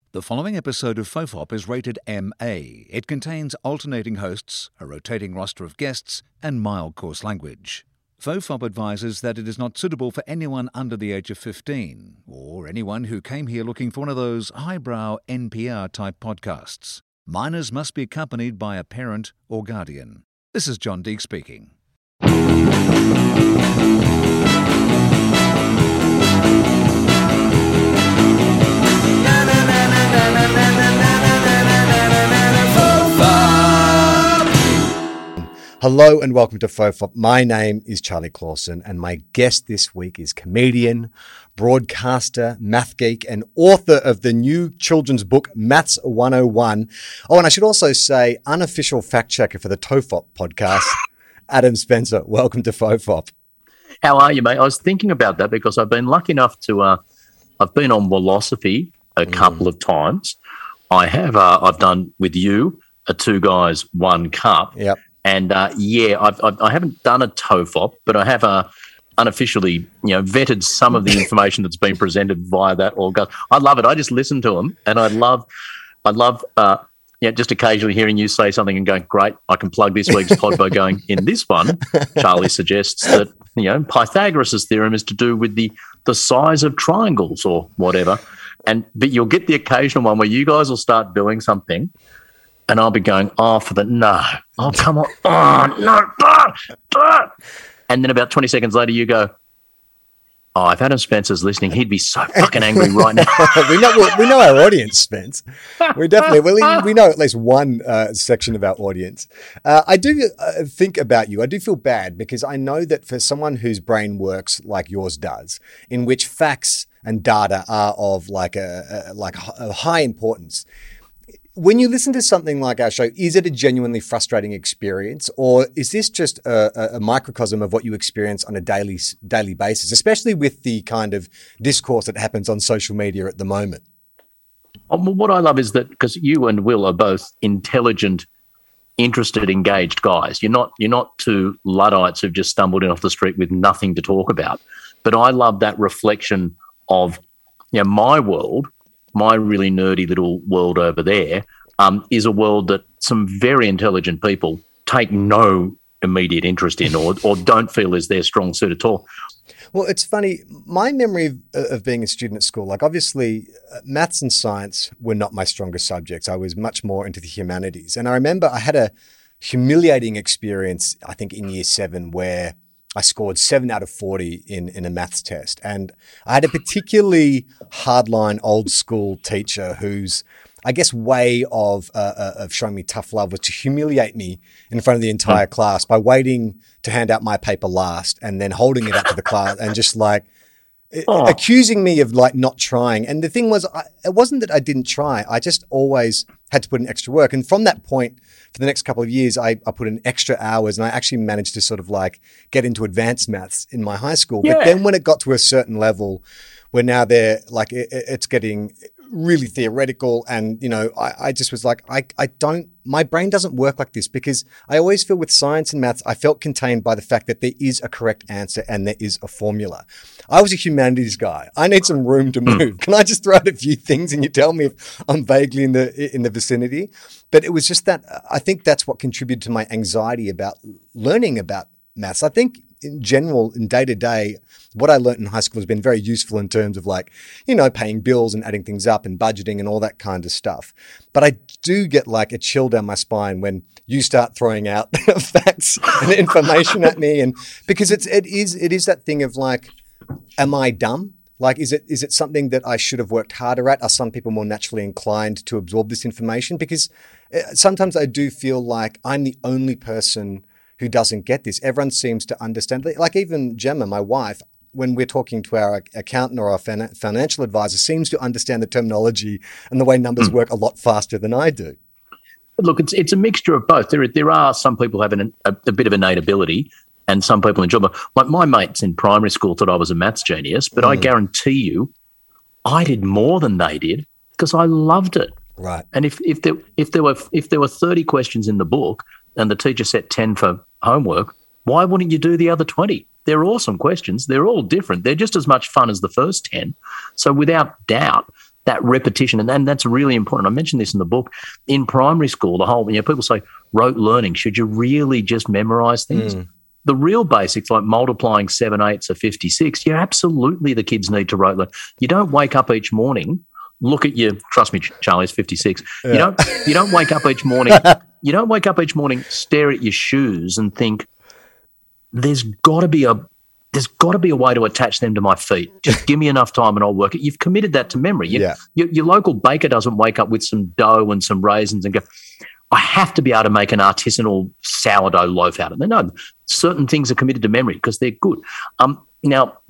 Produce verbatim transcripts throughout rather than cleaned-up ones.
The following episode of Fofop is rated M A. It contains alternating hosts, a rotating roster of guests, and mild coarse language. Fofop advises that it is not suitable for anyone under the age of fifteen, or anyone who came here looking for one of those highbrow N P R-type podcasts. Minors must be accompanied by a parent or guardian. This is John Deek speaking. Hello and welcome to Fofop. My name is Charlie Clausen and my guest this week is comedian, broadcaster, math geek and author of the new children's book Maths one oh one. Oh, and I should also say unofficial fact checker for the Tofop podcast, Adam Spencer. Welcome to Fofop. How are you, mate? I was thinking about that because I've been lucky enough to, uh, I've been on Wellosophy a couple mm. of times. I have, uh, I've done with you a two guys, one cup. Yep. And, uh, yeah, I've, I've, I haven't done a Tofop, but I have uh, unofficially, you know, vetted some of the information that's been presented via that. August. I love it. I just listen to them, and I love, I love, uh, yeah, just occasionally hearing you say something and going, great, I can plug this week's pod by going, in this one, Charlie suggests that, you know, Pythagoras' theorem is to do with the the size of triangles or whatever. And but you'll get the occasional one where you guys will start doing something, and I'll be going, oh, for the no. Oh, come on. Oh, no. Ah, ah. And then about twenty seconds later, you go, oh, if Adam Spencer's listening, he'd be so fucking angry right now. we know we know our audience, Spence. We definitely, we, we know at least one uh, section of our audience. Uh, I do uh, think about you. I do feel bad because I know that for someone whose brain works like yours does, in which facts and data are of like a, a like a high importance, when you listen to something like our show, is it a genuinely frustrating experience, or is this just a, a microcosm of what you experience on a daily daily basis, especially with the kind of discourse that happens on social media at the moment? Well, what I love is that because you and Will are both intelligent, interested, engaged guys. You're not you're not two Luddites who've just stumbled in off the street with nothing to talk about. But I love that reflection of, you know, my world. My really nerdy little world over there um, is a world that some very intelligent people take no immediate interest in or, or don't feel is their strong suit at all. Well, it's funny. My memory of, of being a student at school, like obviously uh, maths and science were not my strongest subjects. I was much more into the humanities. And I remember I had a humiliating experience, I think in year seven, where I scored seven out of forty in, in a maths test. And I had a particularly hardline old school teacher whose, I guess, way of uh, uh, of showing me tough love was to humiliate me in front of the entire mm. class by waiting to hand out my paper last and then holding it up to the class and just like oh. accusing me of like not trying. And the thing was, I, it wasn't that I didn't try. I just always had to put in extra work. And from that point, for the next couple of years, I, I put in extra hours and I actually managed to sort of like get into advanced maths in my high school. Yeah. But then when it got to a certain level where now they're like, it, it's getting really theoretical. And, you know, I, I just was like, I, I don't, my brain doesn't work like this because I always feel with science and maths, I felt contained by the fact that there is a correct answer and there is a formula. I was a humanities guy. I need some room to move. Can I just throw out a few things and you tell me if I'm vaguely in the, in the vicinity? But it was just that, I think that's what contributed to my anxiety about learning about maths. I think in general, in day to day, what I learned in high school has been very useful in terms of like, you know, paying bills and adding things up and budgeting and all that kind of stuff. But I do get like a chill down my spine when you start throwing out facts and information at me. And because it's, it is, it is that thing of like, am I dumb? Like, is it, is it something that I should have worked harder at? Are some people more naturally inclined to absorb this information? Because sometimes I do feel like I'm the only person who doesn't get this. Everyone seems to understand. Like even Gemma, my wife, when we're talking to our accountant or our fin- financial advisor, seems to understand the terminology and the way numbers mm. work a lot faster than I do. Look, it's it's a mixture of both. There there are some people having a, a bit of innate ability and some people enjoy it. Like my mates in primary school thought I was a maths genius, but mm. I guarantee you I did more than they did because I loved it. Right. And if if there if there were if there were thirty questions in the book and the teacher set ten for homework, why wouldn't you do the other twenty? They're awesome questions. They're all different. They're just as much fun as the first ten. So without doubt, that repetition, and, and that's really important. I mentioned this in the book. In primary school, the whole, you know, people say rote learning. Should you really just memorize things? Mm. The real basics, like multiplying seven eighths of fifty-six, yeah, absolutely the kids need to rote learn. You don't wake up each morning, look at your, trust me, Charlie, it's fifty-six. Yeah. You don't, you don't wake up each morning, you don't wake up each morning, stare at your shoes and think, there's got to be a, there's got to be a way to attach them to my feet. Just give me enough time and I'll work it. You've committed that to memory. You, yeah. your, your local baker doesn't wake up with some dough and some raisins and go, I have to be able to make an artisanal sourdough loaf out of it. No, certain things are committed to memory because they're good. Um, now,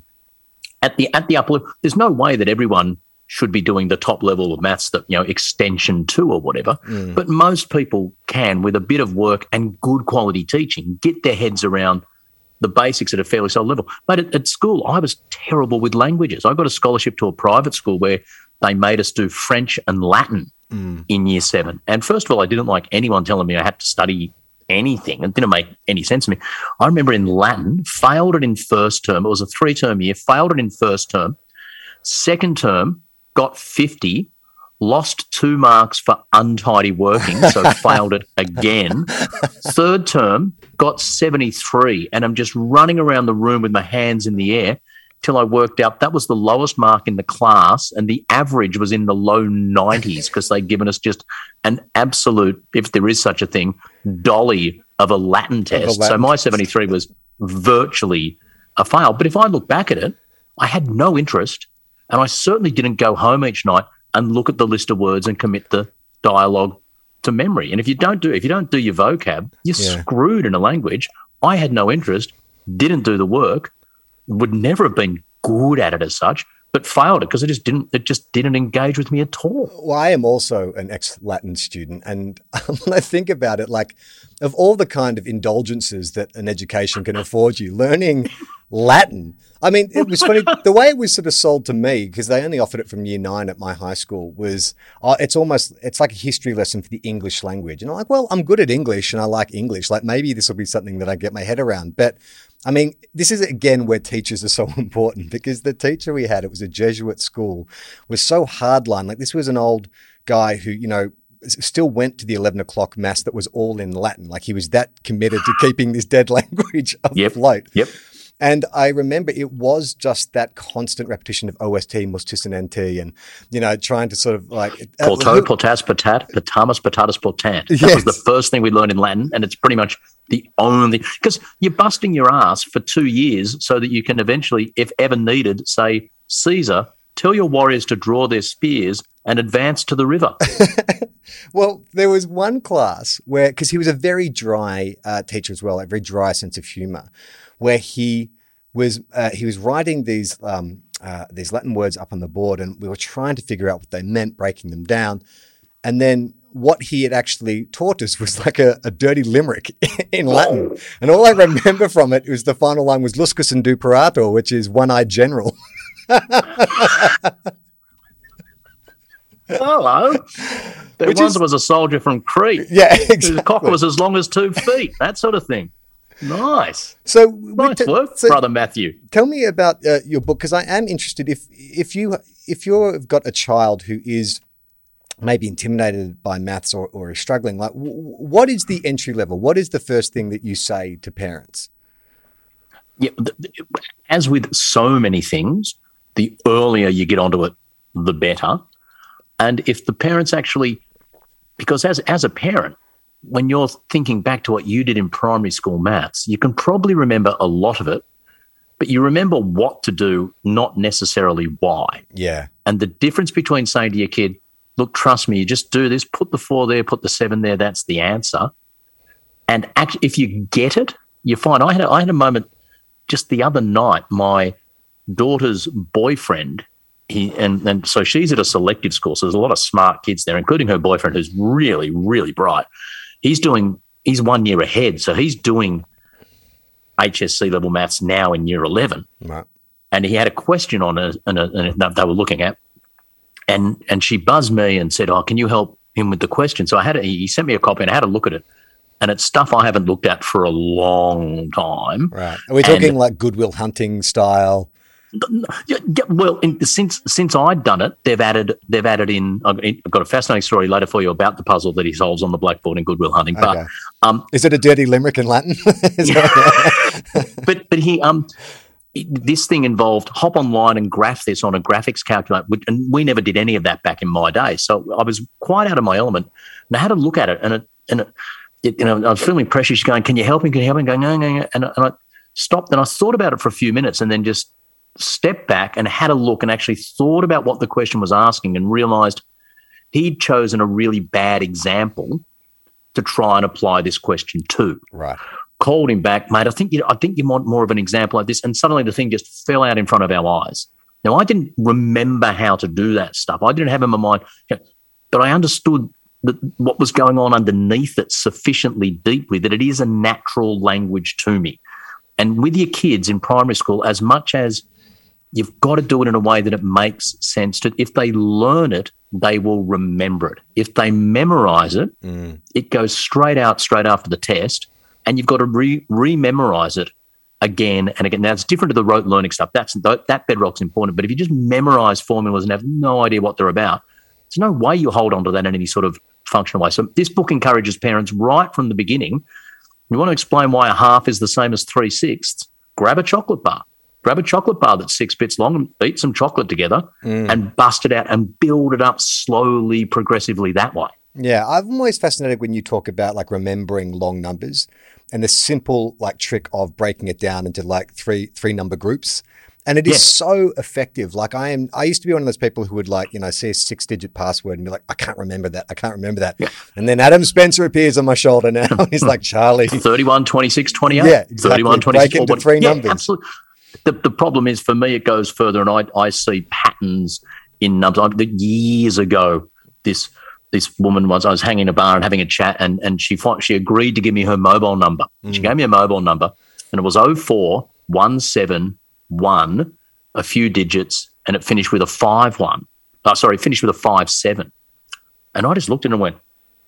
at the at the upper level, there's no way that everyone should be doing the top level of maths, that, you know, extension two or whatever. Mm. But most people can, with a bit of work and good quality teaching, get their heads around the basics at a fairly solid level. But at, at school, I was terrible with languages. I got a scholarship to a private school where they made us do French and Latin mm. in year seven. And first of all, I didn't like anyone telling me I had to study anything. It didn't make any sense to me. I remember in Latin, failed it in first term. It was a three-term year, failed it in first term. Second term, got fifty, lost two marks for untidy working, so failed it again. Third term, got seventy-three, and I'm just running around the room with my hands in the air till I worked out that was the lowest mark in the class, and the average was in the low nineties because they'd given us just an absolute, if there is such a thing, dolly of a Latin test. A Latin so my seventy-three was virtually a fail. But if I look back at it, I had no interest, and I certainly didn't go home each night and look at the list of words and commit the dialogue to memory. And if you don't do if you don't do your vocab, you're yeah. screwed in a language. I had no interest, didn't do the work, would never have been good at it as such, but failed it because it just didn't it just didn't engage with me at all. Well, I am also an ex-Latin student, and when I think about it, like, of all the kind of indulgences that an education can afford you, learning Latin. I mean, it was funny, the way it was sort of sold to me, because they only offered it from year nine at my high school, was uh, it's almost, it's like a history lesson for the English language. And I'm like, well, I'm good at English and I like English. Like, maybe this will be something that I get my head around. But I mean, this is again where teachers are so important, because the teacher we had, it was a Jesuit school, was so hardline. Like, this was an old guy who, you know, still went to the eleven o'clock mass that was all in Latin. Like, he was that committed to keeping this dead language afloat. Yep. Yep. And I remember it was just that constant repetition of O S T, mustis and N T, and, you know, trying to sort of like... Porto, uh, potas, potat, potamus, potatus, portant. That yes. was the first thing we learned in Latin, and it's pretty much the only... Because you're busting your ass for two years so that you can eventually, if ever needed, say, Caesar, tell your warriors to draw their spears and advance to the river. Well, there was one class where, because he was a very dry uh, teacher as well, a very dry sense of humor, where he was uh, he was writing these um, uh, these Latin words up on the board, and we were trying to figure out what they meant, breaking them down. And then what he had actually taught us was like a, a dirty limerick in Latin. And all I remember from it was the final line was Luscus and Duperator, which is one-eyed general. Hello. There Which once is, was a soldier from Crete. Yeah, exactly. His cock was as long as two feet, that sort of thing. Nice. So, nice t- work, so Brother Matthew. Tell me about uh, your book, because I am interested. If if you if you've got a child who is maybe intimidated by maths or, or is struggling, like, w- what is the entry level? What is the first thing that you say to parents? Yeah, as with so many things, the earlier you get onto it, the better. And if the parents actually, because as as a parent, when you're thinking back to what you did in primary school maths, you can probably remember a lot of it, but you remember what to do, not necessarily why. Yeah. And the difference between saying to your kid, look, trust me, you just do this, put the four there, put the seven there, that's the answer. And actually, if you get it, you find, I had a, I had a moment just the other night, my daughter's boyfriend, He, and, and so she's at a selective school, so there's a lot of smart kids there, including her boyfriend, who's really, really bright. He's doing, he's one year ahead, so he's doing H S C level maths now in year eleven. Right. And he had a question on it, and, and that they were looking at, and and she buzzed me and said, "Oh, can you help him with the question?" So I had a, he sent me a copy, and I had a look at it, and it's stuff I haven't looked at for a long time. Right. Are we talking and, like Good Will Hunting style? Yeah, yeah, well, in, since since I'd done it, they've added they've added in. I've got a fascinating story later for you about the puzzle that he solves on the blackboard in Good Will Hunting. But Okay. um, Is it a dirty limerick in Latin? but but he um this thing involved hop online and graph this on a graphics calculator, which, and we never did any of that back in my day. So I was quite out of my element, and I had to look at it, and it, and it, it, you know, I was feeling pressure. She's going, "Can you help me? Can you help me?" Going, no, no, no. And, and I stopped and I thought about it for a few minutes, and then just stepped back and had a look and actually thought about what the question was asking, and realised he'd chosen a really bad example to try and apply this question to. Right. Called him back, mate. I think you, I think you want more of an example like this. And suddenly the thing just fell out in front of our eyes. Now, I didn't remember how to do that stuff. I didn't have in my mind, but I understood that what was going on underneath it sufficiently deeply that it is a natural language to me. And with your kids in primary school, as much as you've got to do it in a way that it makes sense to, if they learn it, they will remember it. If they memorize it, mm. it goes straight out, straight after the test. And you've got to re- re-memorize it again and again. Now, it's different to the rote learning stuff. That's that bedrock's important. But if you just memorize formulas and have no idea what they're about, there's no way you hold on to that in any sort of functional way. So this book encourages parents right from the beginning. You want to explain why a half is the same as three-sixths, grab a chocolate bar. Grab a chocolate bar that's six bits long and eat some chocolate together mm. and bust it out and build it up slowly, progressively that way. Yeah, I'm always fascinated when you talk about like remembering long numbers and the simple like trick of breaking it down into like three three number groups. And it is yes. so effective. Like I am, I used to be one of those people who would like, you know, see a six digit password and be like, I can't remember that. I can't remember that. Yeah. And then Adam Spencer appears on my shoulder now. And he's like, Charlie. thirty-one, twenty-six, twenty-eight. Yeah, exactly. thirty-one, twenty-six. Break into three yeah, numbers. Absolutely. The, the problem is for me, it goes further, and I I see patterns in numbers. I, years ago, this this woman was I was hanging in a bar and having a chat, and and she she agreed to give me her mobile number. Mm. She gave me a mobile number, and it was oh four one seven one, a few digits, and it finished with a five one. Oh, sorry, it finished with a five seven. And I just looked at it and went,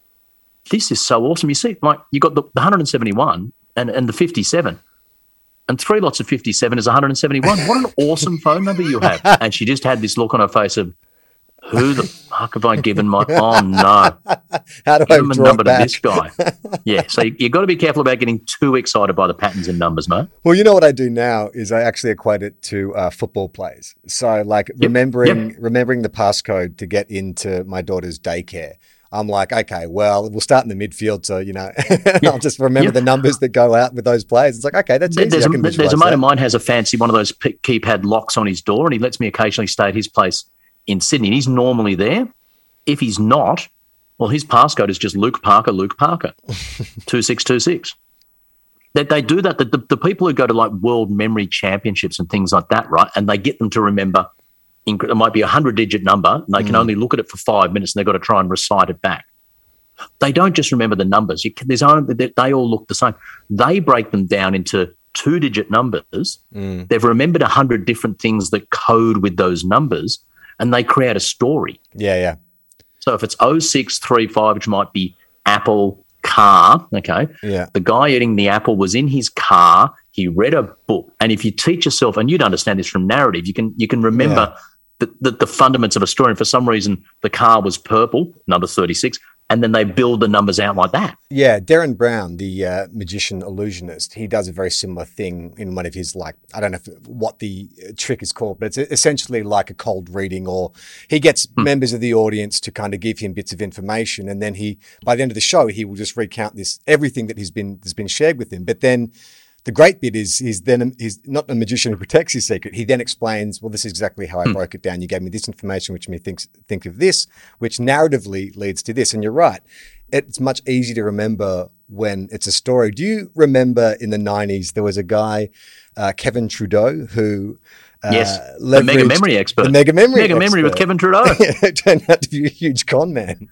"This is so awesome." You see, like you got the, the one hundred seventy-one and and the fifty-seven. And three lots of fifty-seven is one hundred seventy-one. What an awesome phone number you have. And she just had this look on her face of, who the fuck have I given my, oh no. How do Give I him a draw number it back? to this guy. Yeah, so you, you've got to be careful about getting too excited by the patterns in numbers, mate. Well, you know what I do now is I actually equate it to uh, football plays. So like yep. remembering yep. remembering the passcode to get into my daughter's daycare. I'm like, okay, well, we'll start in the midfield. So, you know, yeah. I'll just remember yeah. the numbers that go out with those players. It's like, okay, that's easy. There's, I a, can there's a mate that. of mine has a fancy one of those p- keypad locks on his door, and he lets me occasionally stay at his place in Sydney. And he's normally there. If he's not, well, his passcode is just Luke Parker, Luke Parker, two six two six. That they do that. The, the, the people who go to like World Memory Championships and things like that, right, and they get them to remember, it might be a hundred-digit number, and they can mm. only look at it for five minutes, and they've got to try and recite it back. They don't just remember the numbers. You, there's only, they, they all look the same. They break them down into two-digit numbers. Mm. They've remembered a hundred different things that code with those numbers, and they create a story. Yeah, yeah. So if it's oh six three five, which might be apple, car, okay, yeah. the guy eating the apple was in his car, he read a book. And if you teach yourself, and you'd understand this from narrative, you can you can remember yeah. the, the, the fundamentals of a story. And for some reason, the car was purple, number thirty-six, and then they build the numbers out like that. Yeah, Derren Brown, the uh, magician illusionist, he does a very similar thing in one of his, like, I don't know if, what the trick is called, but it's essentially like a cold reading, or he gets hmm. members of the audience to kind of give him bits of information, and then he, by the end of the show, he will just recount this, everything that has been has been shared with him. But then the great bit is he's then he's not a magician who protects his secret. He then explains, well, this is exactly how I hmm. broke it down. You gave me this information, which made me think, think of this, which narratively leads to this. And you're right. It's much easier to remember when it's a story. Do you remember in the nineties, there was a guy, uh, Kevin Trudeau, who uh, yes, the mega memory expert. The mega memory Mega expert. memory with Kevin Trudeau. It turned out to be a huge con man.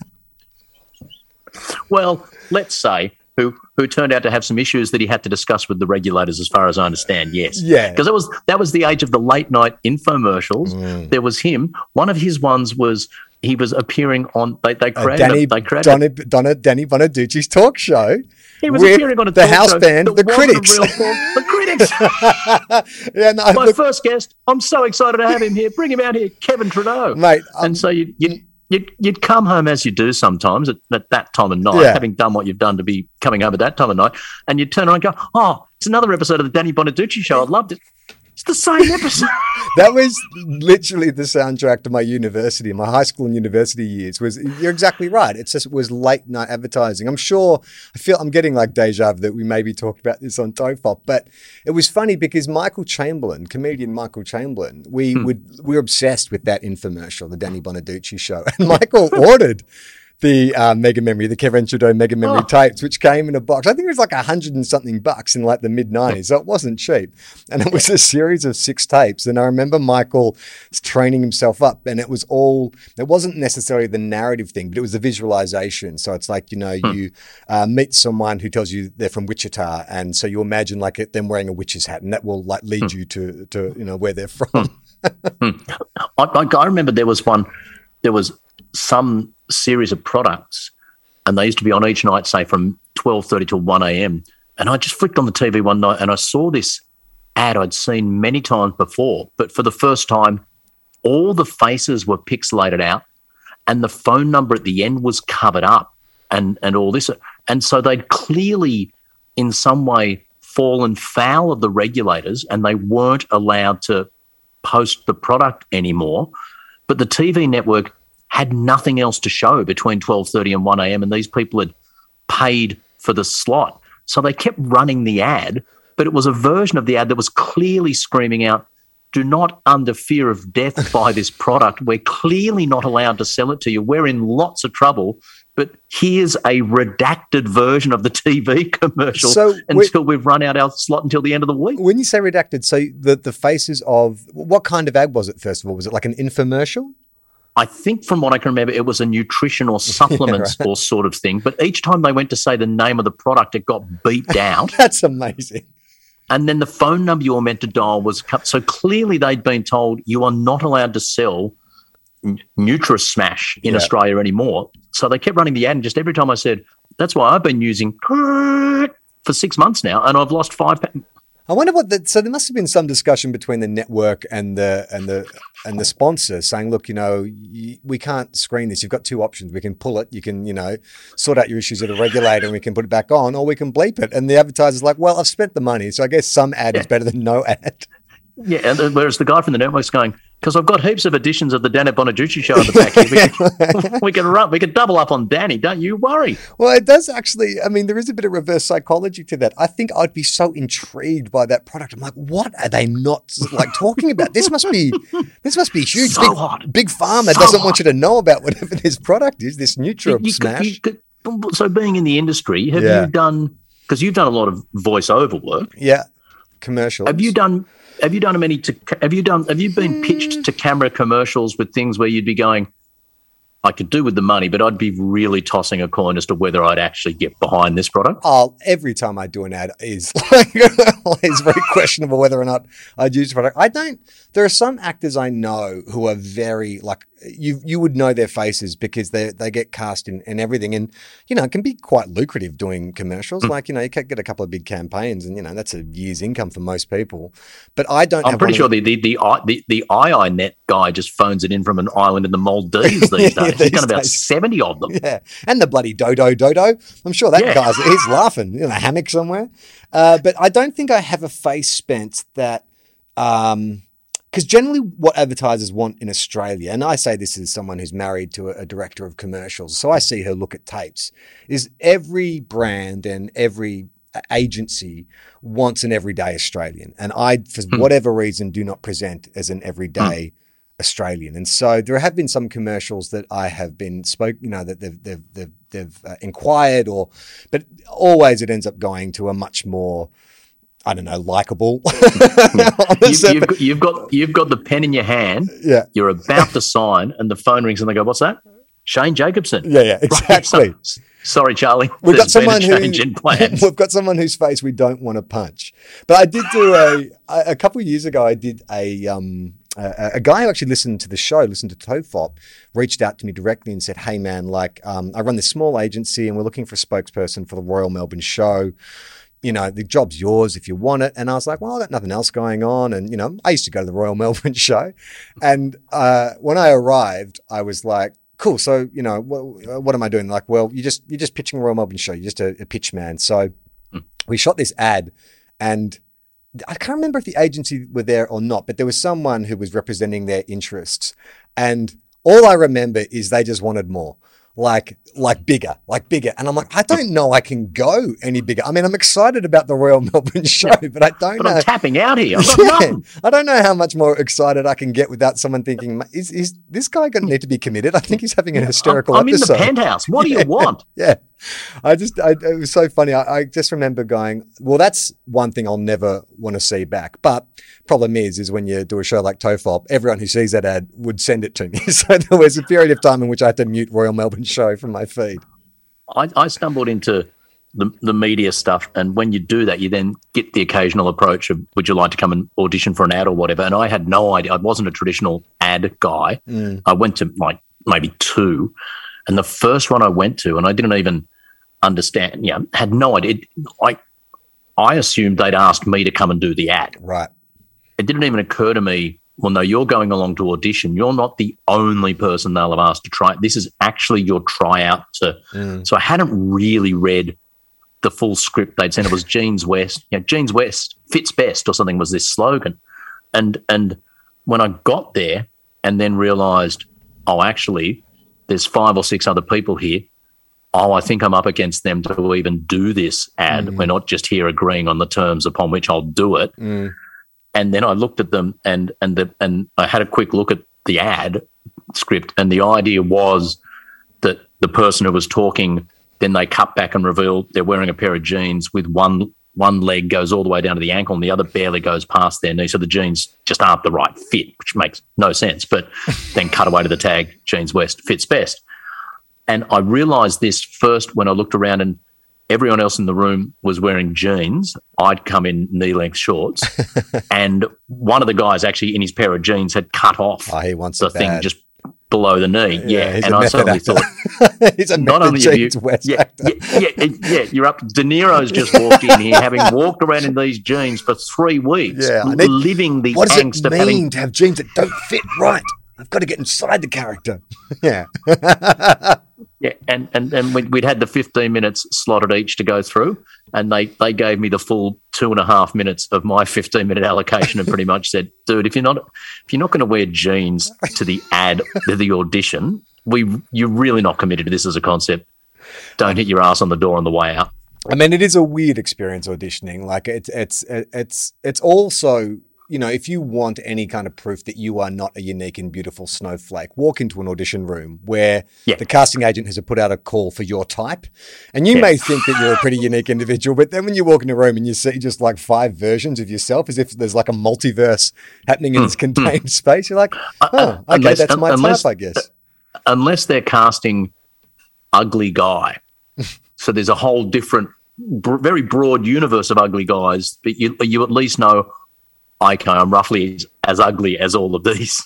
Well, let's say, Who, who turned out to have some issues that he had to discuss with the regulators, as far as I understand, yes. Yeah. Because that was that was the age of the late-night infomercials. Mm. There was him. One of his ones was he was appearing on. They they Uh, created. Danny, a, they created. Donna, Donna, Danny Bonaducci's talk show. He was with appearing on a the talk house show band, that the wasn't a Critics. real talk- the Critics. Yeah, no, My look, first guest. I'm so excited to have him here. Bring him out here, Kevin Trudeau. mate. Um, And so you you. You'd, you'd come home as you do sometimes at, at that time of night, Yeah. having done what you've done to be coming home at that time of night, and you'd turn around and go, oh, it's another episode of the Danny Bonaducci Show. I loved it. It's the same episode. That was literally the soundtrack to my university, my high school and university years. Was you're exactly right. It's just it was late night advertising. I'm sure I feel I'm getting like deja vu that we maybe talked about this on Tofop, but it was funny because Michael Chamberlain, comedian Michael Chamberlain, we Hmm. would we were obsessed with that infomercial, the Danny Bonaducci Show, and Michael ordered the uh, Mega Memory, the Kevin Trudeau Mega Memory Oh. tapes, which came in a box. I think it was like a hundred and something bucks in like the mid nineties, so it wasn't cheap. And it was a series of six tapes. And I remember Michael training himself up, and it was all. It wasn't necessarily the narrative thing, but it was the visualization. So it's like you know Hmm. you uh, meet someone who tells you they're from Wichita, and so you imagine like it, them wearing a witch's hat, and that will like lead Hmm. you to to you know where they're from. I, I, I remember there was one, there was some series of products, and they used to be on each night, say from twelve thirty till one a.m. And I just flicked on the T V one night and I saw this ad I'd seen many times before, but for the first time, all the faces were pixelated out and the phone number at the end was covered up and, and all this. And so they'd clearly, in some way, fallen foul of the regulators and they weren't allowed to post the product anymore. But the T V network had nothing else to show between twelve thirty and one a.m. and these people had paid for the slot. So they kept running the ad, but it was a version of the ad that was clearly screaming out, do not under fear of death buy this product. We're clearly not allowed to sell it to you. We're in lots of trouble, but here's a redacted version of the T V commercial So until we've run out our slot until the end of the week. When you say redacted, so the the faces of what kind of ad was it? First of all, was it like an infomercial? I think from what I can remember, it was a nutrition or supplements Yeah, right. or sort of thing. But each time they went to say the name of the product, it got beeped out. That's amazing. And then the phone number you were meant to dial was cut. So clearly they'd been told you are not allowed to sell N- Nutri-Smash in Yeah. Australia anymore. So they kept running the ad. And just every time I said, that's why I've been using for six months now and I've lost five pounds. I wonder what the, so there must have been some discussion between the network and the and the and the sponsor saying, look, you know, you, we can't screen this. You've got two options. We can pull it. You can, you know, sort out your issues with the regulator and we can put it back on, or we can bleep it. And the advertiser's like, well, I've spent the money, so I guess some ad Yeah. is better than no ad. Yeah, and then whereas the guy from the network's going, because I've got heaps of editions of the Danny Bonaducci show in the back here. We can, we can run, we can double up on Danny. Don't you worry. Well, it does actually. I mean, there is a bit of reverse psychology to that. I think I'd be so intrigued by that product. I'm like, what are they not like talking about? This must be, this must be huge. So big, hot. big pharma So doesn't hot. want you to know about whatever this product is. This Nutri You could- Smash. you could- so being in the industry, have Yeah. you done, because you've done a lot of voiceover work, Yeah, commercials. have you done have you done many to have you done have you been pitched to camera commercials with things where you'd be going, I could do with the money, but I'd be really tossing a coin as to whether I'd actually get behind this product? Oh, every time I do an ad is like it's very questionable whether or not I'd use the product. I don't. There are some actors I know who are very like you. You would know their faces because they they get cast in, in everything, and you know it can be quite lucrative doing commercials. Mm. Like you know you can get a couple of big campaigns, and you know that's a year's income for most people. But I don't. I'm have pretty one sure of the the the I- the, the I I net guy just phones it in from an island in the Maldives these Yeah, days. He's these done about days. seventy of them. Yeah, and the bloody Dodo Dodo. I'm sure that Yeah. guy's he's laughing in a hammock somewhere. Uh, but I don't think I have a face spent that, because generally what advertisers want in Australia, and I say this as someone who's married to a, a director of commercials, so I see her look at tapes, is every brand and every agency wants an everyday Australian, and I, for whatever reason, do not present as an everyday Australian. And so there have been some commercials that I have been spoke, you know, that they've they've they've, they've uh, inquired, or, but always it ends up going to a much more, I don't know, likable. You've, you've, got, you've got you've got the pen in your hand. Yeah. You're about to sign, and the phone rings, and they go, "What's that?" Shane Jacobson. Yeah, yeah, exactly. So- sorry, Charlie. We've got There's been someone a who change in plans. we've got someone whose face we don't want to punch. But I did do a a couple of years ago. I did a um uh, a guy who actually listened to the show, listened to Tofop, reached out to me directly and said, hey man, like um, I run this small agency and we're looking for a spokesperson for the Royal Melbourne show. You know, the job's yours if you want it. And I was like, well, I got nothing else going on. And, you know, I used to go to the Royal Melbourne show. And uh, when I arrived, I was like, cool. So, you know, what, what am I doing? Like, well, you just, you're just pitching a Royal Melbourne show. You're just a, a pitch man. So mm. we shot this ad and I can't remember if the agency were there or not, but there was someone who was representing their interests. And all I remember is they just wanted more. Like, like bigger, like bigger. And I'm like, I don't know I can go any bigger. I mean, I'm excited about the Royal Melbourne show, yeah, but I don't but know. I'm tapping out here. Yeah, I don't know how much more excited I can get without someone thinking, is, is this guy going to need to be committed? I think he's having an hysterical I'm, I'm episode. I'm in the penthouse. What do yeah, you want? Yeah. I just, I, it was so funny. I, I just remember going, well, that's one thing I'll never want to see back. But problem is, is when you do a show like Tofop, everyone who sees that ad would send it to me. So there was a period of time in which I had to mute Royal Melbourne show from my feed. I, I stumbled into the, the media stuff. And when you do that, you then get the occasional approach of, would you like to come and audition for an ad or whatever? And I had no idea. I wasn't a traditional ad guy. Mm. I went to like maybe two. And the first one I went to, and I didn't even understand, you know, had no idea. It, I, I assumed they'd asked me to come and do the ad. Right. It didn't even occur to me, well, no, you're going along to audition. You're not the only person they'll have asked to try. This is actually your tryout. To, mm. So I hadn't really read the full script they'd sent. It was Jeans West. You know, Jeans West fits best or something was this slogan. And and when I got there and then realised, oh, actually, there's five or six other people here. Oh, I think I'm up against them to even do this ad. Mm. We're not just here agreeing on the terms upon which I'll do it. Mm. And then I looked at them and and the, and I had a quick look at the ad script, and the idea was that the person who was talking, then they cut back and reveal they're wearing a pair of jeans with one one leg goes all the way down to the ankle and the other barely goes past their knee. So the jeans just aren't the right fit, which makes no sense. But then cut away to the tag, Jeans West fits best. And I realised this first when I looked around and everyone else in the room was wearing jeans. I'd come in knee-length shorts. And one of the guys actually in his pair of jeans had cut off oh, he wants the thing bad. just below the knee. Yeah, yeah and I suddenly actor. thought, he's a not only have you, West yeah, yeah, yeah, yeah, you're up. De Niro's just walked in here, having walked around in these jeans for three weeks, yeah, need, living the what does angst it of mean having to have jeans that don't fit right. I've got to get inside the character. Yeah. Yeah, and, and, and we'd, we'd had the fifteen minutes slotted each to go through, and they, they gave me the full two and a half minutes of my fifteen minute allocation and pretty much said, dude, if you're not if you're not going to wear jeans to the ad, to the audition, we you're really not committed to this as a concept. Don't hit your ass on the door on the way out. I mean, it is a weird experience auditioning. Like it's it's it's it's also, you know, if you want any kind of proof that you are not a unique and beautiful snowflake, walk into an audition room where yeah. the casting agent has put out a call for your type. And you yeah. may think that you're a pretty unique individual, but then when you walk into a room and you see just like five versions of yourself, as if there's like a multiverse happening in mm. this contained mm. space, you're like, oh, uh, okay, unless, that's my unless, type, I guess. Uh, unless they're casting ugly guy. So there's a whole different, br- very broad universe of ugly guys, but you, you at least know, okay, I'm roughly as, as ugly as all of these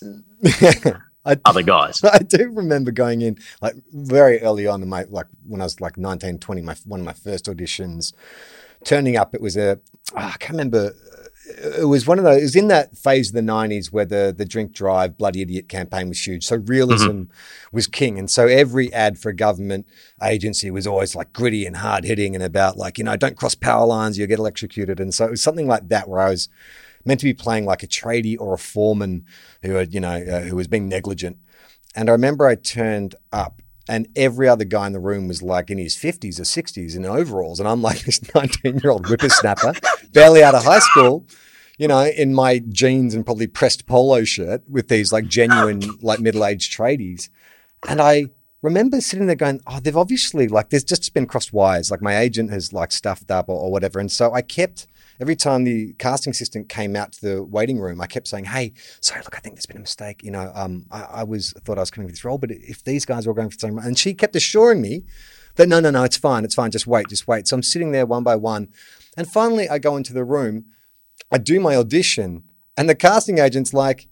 I, other guys. I do remember going in like very early on in my, like when I was like nineteen, twenty, my, one of my first auditions, turning up, it was a, oh, I can't remember, it was one of those, it was in that phase of the nineties where the, the drink drive, bloody idiot campaign was huge. So realism mm-hmm. was king. And so every ad for a government agency was always like gritty and hard hitting and about like, you know, don't cross power lines, you'll get electrocuted. And so it was something like that where I was meant to be playing like a tradie or a foreman who had, you know, uh, who was being negligent. And I remember I turned up and every other guy in the room was like in his fifties or sixties in overalls. And I'm like this nineteen-year-old whippersnapper, barely out of high school, you know, in my jeans and probably pressed polo shirt with these like genuine like middle-aged tradies. And I remember sitting there going, oh, they've obviously like, there's just been crossed wires. Like my agent has like stuffed up or, or whatever. And so I kept... Every time the casting assistant came out to the waiting room, I kept saying, hey, sorry, look, I think there's been a mistake. You know, um, I, I was thought I was coming for this role, but if these guys are all going for the same role. And she kept assuring me that, no, no, no, it's fine. It's fine. Just wait, just wait. So I'm sitting there one by one. And finally, I go into the room. I do my audition. And the casting agent's like,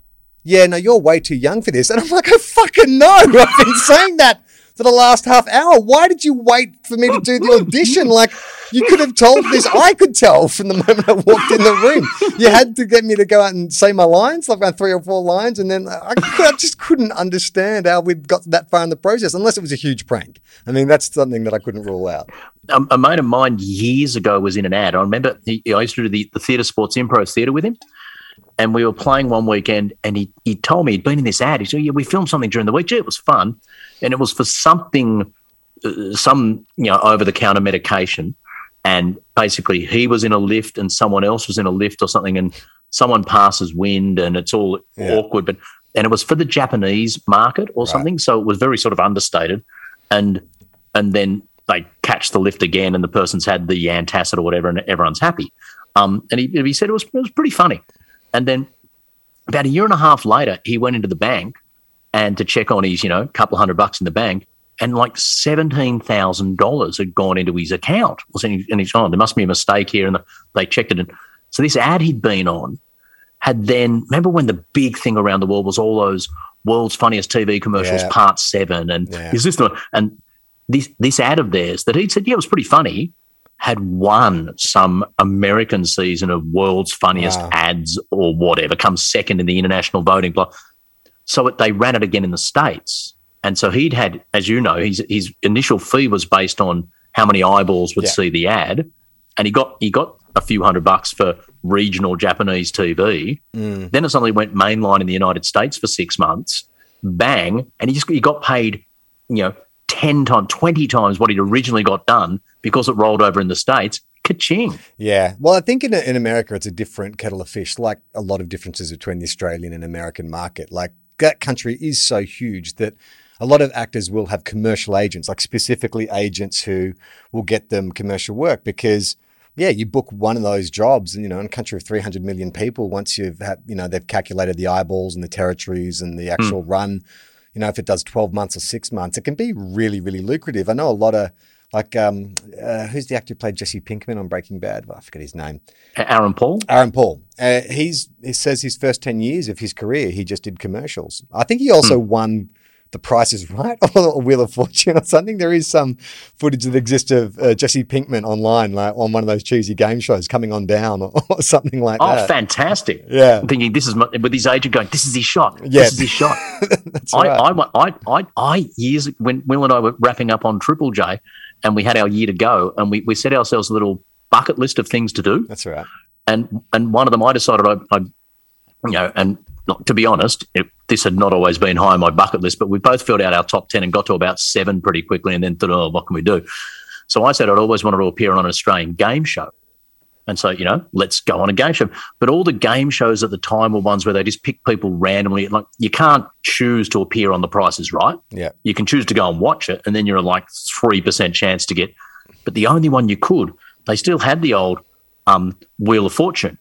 yeah, no, you're way too young for this. And I'm like, I fucking know. I've been saying that for the last half hour. Why did you wait for me to do the audition? Like, you could have told this. I could tell from the moment I walked in the room. You had to get me to go out and say my lines, like my three or four lines. And then I, could, I just couldn't understand how we'd got that far in the process, unless it was a huge prank. I mean, that's something that I couldn't rule out. Um, a mate of mine years ago was in an ad. I remember he, I used to do the, the theatre sports improv theatre with him. And we were playing one weekend, and he he told me he'd been in this ad. He said, yeah, we filmed something during the week. Gee, it was fun. And it was for something, uh, some, you know, over-the-counter medication. And basically he was in a lift and someone else was in a lift or something, and someone passes wind and it's all yeah. awkward. But and it was for the Japanese market or right. something. So it was very sort of understated. And and then they catch the lift again and the person's had the antacid or whatever and everyone's happy. Um, and he, he said it was, it was pretty funny. And then about a year and a half later, he went into the bank and to check on his, you know, couple hundred bucks in the bank, and like seventeen thousand dollars had gone into his account. And he's on, oh, there must be a mistake here. And they checked it. And so this ad he'd been on had then, remember when the big thing around the world was all those world's funniest T V commercials, yeah. part seven. And yeah. is this the one? And this, this ad of theirs that he'd said, yeah, it was pretty funny, had won some American season of World's Funniest wow. Ads or whatever, come second in the international voting block. So it, they ran it again in the States. And so he'd had, as you know, his his initial fee was based on how many eyeballs would yeah. see the ad. And he got he got a few hundred bucks for regional Japanese T V. Mm. Then it suddenly went mainline in the United States for six months. Bang. And he just he got paid, you know, ten times, twenty times what he'd originally got done because it rolled over in the States. Ka-ching. Yeah. Well, I think in, in America, it's a different kettle of fish, like a lot of differences between the Australian and American market. Like that country is so huge that a lot of actors will have commercial agents, like specifically agents who will get them commercial work because, yeah, you book one of those jobs, and you know, in a country of three hundred million people, once you've had, you know, they've calculated the eyeballs and the territories and the actual mm. run, you know, if it does twelve months or six months, it can be really, really lucrative. I know a lot of, like, um, uh, who's the actor who played Jesse Pinkman on Breaking Bad? Well, I forget his name. Aaron Paul? Aaron Paul. Uh, he's he says his first ten years of his career, he just did commercials. I think he also mm. won The Price is Right or Wheel of Fortune or something. There is some footage that exists of uh, Jesse Pinkman online, like on one of those cheesy game shows, Coming on Down or, or something like oh, that. Oh, fantastic. Yeah. I'm thinking this is my, with his agent going, this is his shot. Yeah. This is his shot. That's I, right. I, I, I, I, years, when Will and I were wrapping up on Triple J and we had our year to go and we, we set ourselves a little bucket list of things to do. That's right. And, and one of them I decided I, I you know, and Not, to be honest, it, this had not always been high on my bucket list, but we both filled out our top ten and got to about seven pretty quickly and then thought, oh, what can we do? So I said I'd always wanted to appear on an Australian game show. And so, you know, let's go on a game show. But all the game shows at the time were ones where they just pick people randomly. Like you can't choose to appear on The Price is Right. Yeah. You can choose to go and watch it and then you're a like three percent chance to get. But the only one you could, they still had the old um, Wheel of Fortune.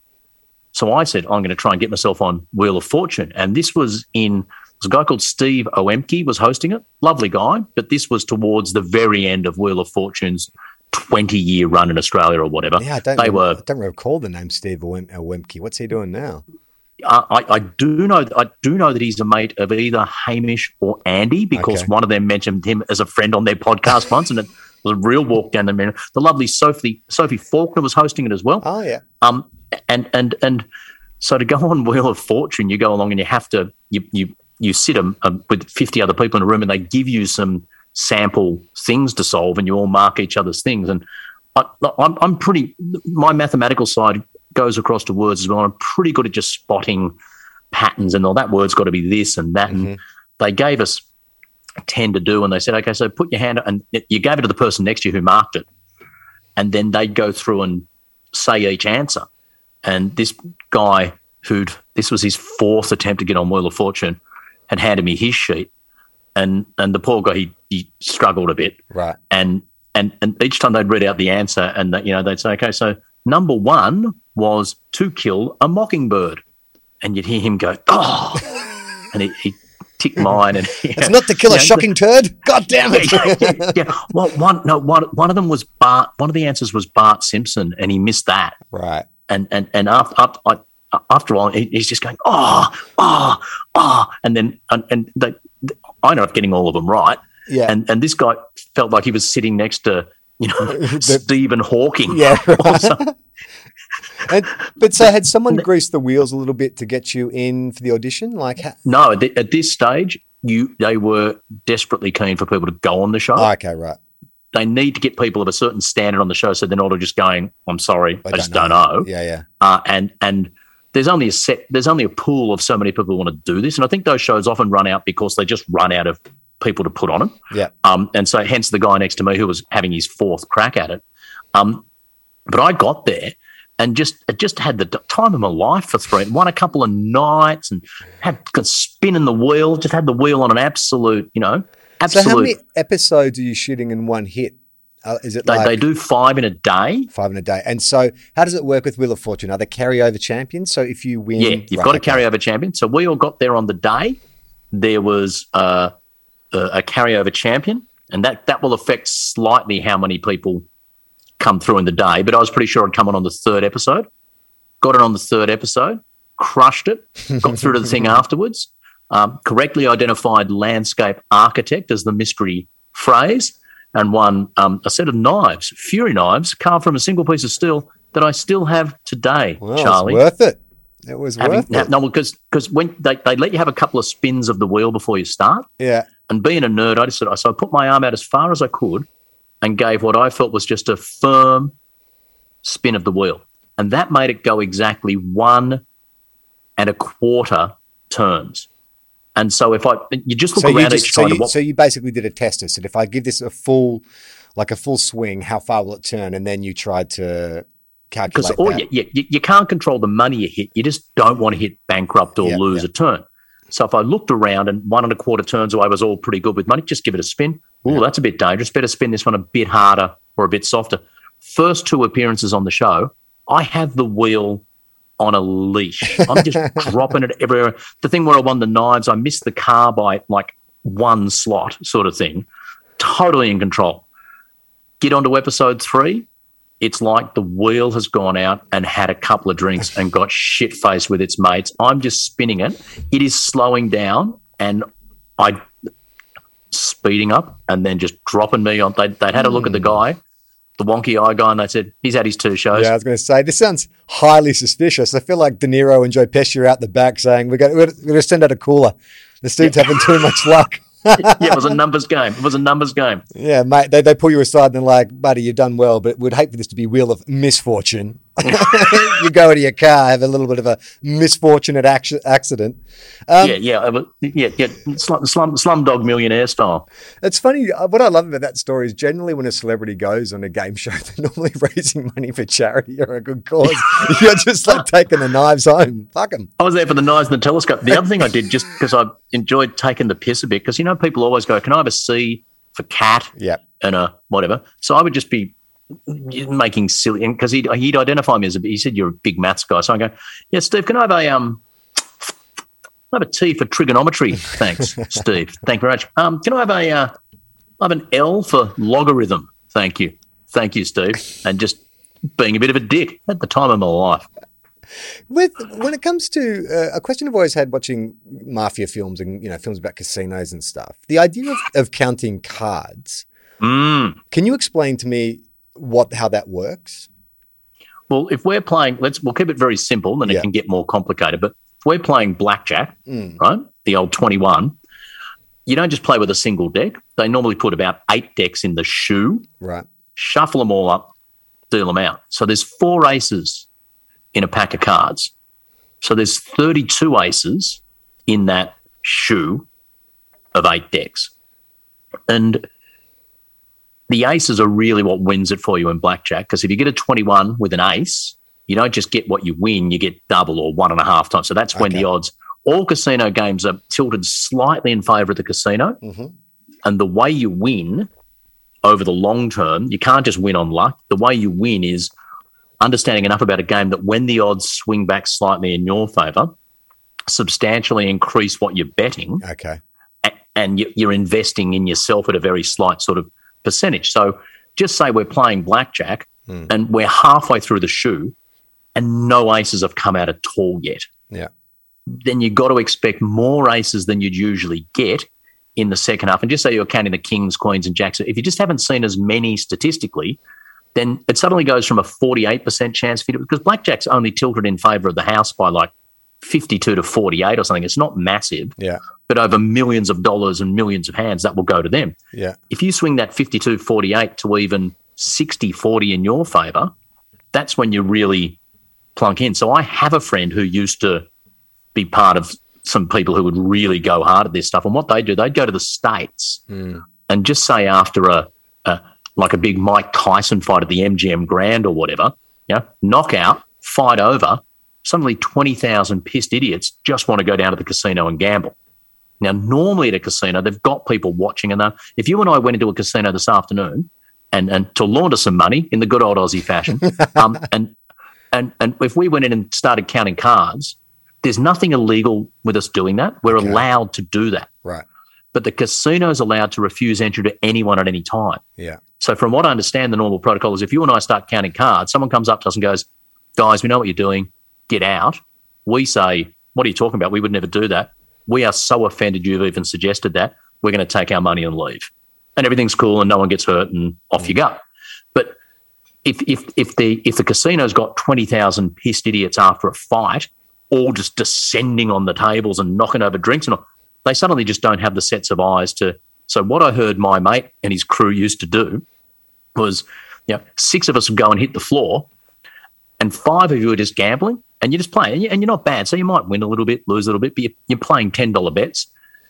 So I said, I'm going to try and get myself on Wheel of Fortune. And this was in, there's a guy called Steve Oemke was hosting it. Lovely guy. But this was towards the very end of Wheel of Fortune's twenty-year run in Australia or whatever. Yeah, I don't, they remember, were, I don't recall the name Steve Oemke. What's he doing now? I, I do know I do know that he's a mate of either Hamish or Andy because okay. one of them mentioned him as a friend on their podcast once, and it was a real walk down the memory. The lovely Sophie Sophie Faulkner was hosting it as well. Oh, yeah. Um, and and and so to go on Wheel of Fortune, you go along and you have to you you you sit um, um, with fifty other people in a room, and they give you some sample things to solve, and you all mark each other's things. And I, I'm I'm pretty my mathematical side goes across to words as well. I'm pretty good at just spotting patterns and all that word's got to be this and that. Mm-hmm. And they gave us ten to do, and they said, okay, so put your hand up, and you gave it to the person next to you who marked it, and then they'd go through and say each answer. And this guy who'd, this was his fourth attempt to get on Wheel of Fortune, had handed me his sheet. And and the poor guy, he, he struggled a bit. Right. And and and each time they'd read out the answer and, that, you know, they'd say, okay, so number one was to kill a mockingbird. And you'd hear him go, oh, and he, he ticked mine. And It's know, not to kill a know, shocking turd. God damn it. yeah, yeah, yeah. Well, one, no, one, one of them was Bart, one of the answers was Bart Simpson, and he missed that. Right. And and and after, after I, after a while, he, he's just going, oh, oh, oh. And then and, and they, I ended up getting all of them right. Yeah. And and this guy felt like he was sitting next to, you know, The- Stephen Hawking. Yeah. or something. And, but so had someone greased the wheels a little bit to get you in for the audition? Like, ha- No, at, th- at this stage, you they were desperately keen for people to go on the show. oh, okay, right. They need to get people of a certain standard on the show, so they're not all just going, "I'm sorry, I, I just don't know." Yeah, yeah. Uh, and and there's only a set, there's only a pool of so many people who want to do this, and I think those shows often run out because they just run out of people to put on them. Yeah. Um, and so hence the guy next to me who was having his fourth crack at it. Um, but I got there and just it just had the time of my life for three. Won a couple of nights and had spinning the wheel. Just had the wheel on an absolute, you know, absolute. So how many episodes are you shooting in one hit? Uh, is it they, like they do five in a day. five in a day? And so how does it work with Wheel of Fortune? Are they carryover champions? So if you win... Yeah, you've right, got a okay. carryover champion. So we all got there on the day. There was uh, a, a carryover champion, and that that will affect slightly how many people come through in the day. But I was pretty sure I'd come on on the third episode. Got it on the third episode, crushed it, got through to the thing afterwards, um, correctly identified landscape architect as the mystery phrase, and won um, a set of knives, Fury knives, carved from a single piece of steel that I still have today, Well, Charlie. it's worth it. It was Having, worth it. no, because because when they, they let you have a couple of spins of the wheel before you start, Yeah. and being a nerd, I just said, so I put my arm out as far as I could and gave what I felt was just a firm spin of the wheel, and that made it go exactly one and a quarter turns. And so if I you just look So you, around just, each so, kind you, of what so you basically did a test. Said if I give this a full, like a full swing, how far will it turn? And then you tried to because calculate all that. you, you, you can't control the money you hit. You just don't want to hit bankrupt or Yeah, lose yeah. a turn. So if I looked around and one and a quarter turns away was all pretty good with money, just give it a spin. Oh, that's a bit dangerous. Better spin this one a bit harder or a bit softer. First two appearances on the show, I have the wheel on a leash. I'm just dropping it everywhere. The thing where I won the knives, I missed the car by like one slot sort of thing. Totally in control. Get on to episode three. It's like the wheel has gone out and had a couple of drinks and got shit-faced with its mates. I'm just spinning it. It is slowing down and I speeding up and then just dropping me on. They, they'd had a look at the guy, the wonky eye guy, and they said, he's had his two shows. Yeah, I was going to say, this sounds highly suspicious. I feel like De Niro and Joe Pesci are out the back saying, we're going to, we're going to send out a cooler. This dude's having too much luck. Yeah, it was a numbers game. It was a numbers game. Yeah, mate, they, they pull you aside and they're like, buddy, you've done well, but we'd hate for this to be Wheel of Misfortune. You go into your car, have a little bit of a misfortunate ac- accident. Um, yeah, yeah, uh, yeah, yeah. Slum, slum, Slumdog Millionaire style. It's funny. uh, What I love about that story is generally when a celebrity goes on a game show, they're normally raising money for charity or a good cause. You're just like taking the knives home. Fuck them. I was there for the knives and the telescope. The other thing I did, just because I enjoyed taking the piss a bit, because, you know, people always go, can I have a C for cat Yeah. and a whatever? So I would just be making silly, because he'd, he'd identify me as a, he said, you're a big maths guy. So I go, yeah, Steve, can I have a, um, can I have a T for trigonometry? Thanks, Steve. Thank you very much. Um, can I have a, uh, I have an L for logarithm? Thank you. Thank you, Steve. And just being a bit of a dick at the time of my life. With when it comes to uh, a question I've always had watching mafia films and you know films about casinos and stuff, the idea of, of counting cards. Mm. Can you explain to me what how that works? Well, if we're playing, let's we'll keep it very simple, and Yeah. it can get more complicated. But if we're playing blackjack, Mm. right, the old twenty-one, you don't just play with a single deck. They normally put about eight decks in the shoe, Right. shuffle them all up, deal them out. So there's four aces in a pack of cards. So there's thirty-two aces in that shoe of eight decks. And the aces are really what wins it for you in blackjack, because if you get a twenty-one with an ace, you don't just get what you win, you get double or one and a half times. So that's when Okay. the odds, all casino games are tilted slightly in favour of the casino. Mm-hmm. And the way you win over the long term, you can't just win on luck. The way you win is understanding enough about a game that when the odds swing back slightly in your favour, substantially increase what you're betting, Okay. a- and you- you're investing in yourself at a very slight sort of percentage. So just say we're playing blackjack Hmm. and we're halfway through the shoe and no aces have come out at all yet, Yeah. then you've got to expect more aces than you'd usually get in the second half. And just say you're counting the kings, queens, and jacks. If you just haven't seen as many statistically, then it suddenly goes from a forty-eight percent chance for you, because blackjack's only tilted in favour of the house by like fifty-two to forty-eight or something. It's not massive. Yeah. But over millions of dollars and millions of hands, that will go to them. Yeah. If you swing that fifty-two forty-eight to even sixty forty in your favour, that's when you really plunk in. So I have a friend who used to be part of some people who would really go hard at this stuff. And what they do, they'd go to the States Mm. and just say after a, a like a big Mike Tyson fight at the M G M Grand or whatever, you know, knockout, fight over, suddenly twenty thousand pissed idiots just want to go down to the casino and gamble. Now, normally at a casino, they've got people watching, and if you and I went into a casino this afternoon and, and to launder some money in the good old Aussie fashion, um, and and and if we went in and started counting cards, there's nothing illegal with us doing that. We're Okay. allowed to do that. Right. But the casino's allowed to refuse entry to anyone at any time. Yeah. So from what I understand, the normal protocol is if you and I start counting cards, someone comes up to us and goes, guys, we know what you're doing. Get out. We say, what are you talking about? We would never do that. We are so offended you've even suggested that. We're going to take our money and leave. And everything's cool and no one gets hurt and off you go. But if if if the if the casino's got twenty thousand pissed idiots after a fight, all just descending on the tables and knocking over drinks and all, they suddenly just don't have the sets of eyes to. So what I heard my mate and his crew used to do was, you know, six of us would go and hit the floor and five of you are just gambling and you're just playing and you're not bad. So you might win a little bit, lose a little bit, but you're playing ten dollar bets.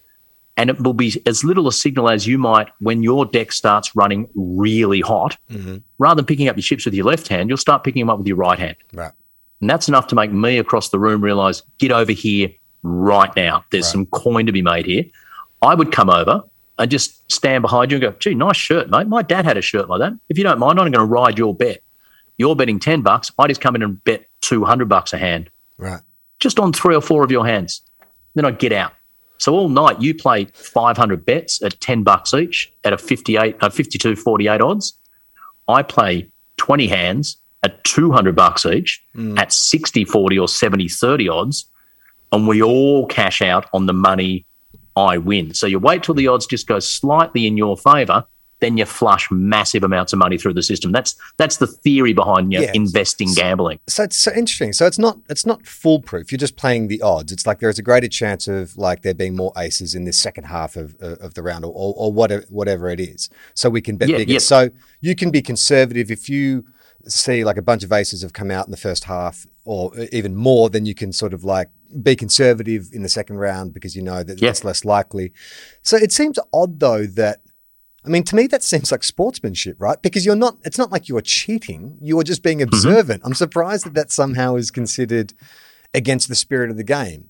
And it will be as little a signal as you might when your deck starts running really hot. Mm-hmm. Rather than picking up your chips with your left hand, you'll start picking them up with your right hand. Right. And that's enough to make me across the room realise, get over here right now. There's Right. some coin to be made here. I would come over and just stand behind you and go, gee, nice shirt, mate. My dad had a shirt like that. If you don't mind, I'm going to ride your bet. You're betting ten bucks. I just come in and bet two hundred bucks a hand. Right. Just on three or four of your hands. Then I get out. So all night you play five hundred bets at ten bucks each at a fifty-eight, uh, fifty-two forty-eight odds. I play twenty hands at two hundred bucks each Mm. at sixty forty or seventy thirty odds, and we all cash out on the money I win. So you wait till the odds just go slightly in your favour, then you flush massive amounts of money through the system. That's that's the theory behind, you know, Yeah. investing gambling. So it's so interesting. So it's not it's not foolproof. You're just playing the odds. It's like there's a greater chance of like there being more aces in this second half of of, of the round, or, or or whatever whatever it is. So we can bet Yeah, bigger. yeah. So you can be conservative if you see like a bunch of aces have come out in the first half, or even more. Then you can sort of like be conservative in the second round because you know that Yeah. it's less likely. So it seems odd though that. I mean, to me, that seems like sportsmanship, right? Because you're not, it's not like you're cheating. You're just being observant. I'm surprised that that somehow is considered against the spirit of the game.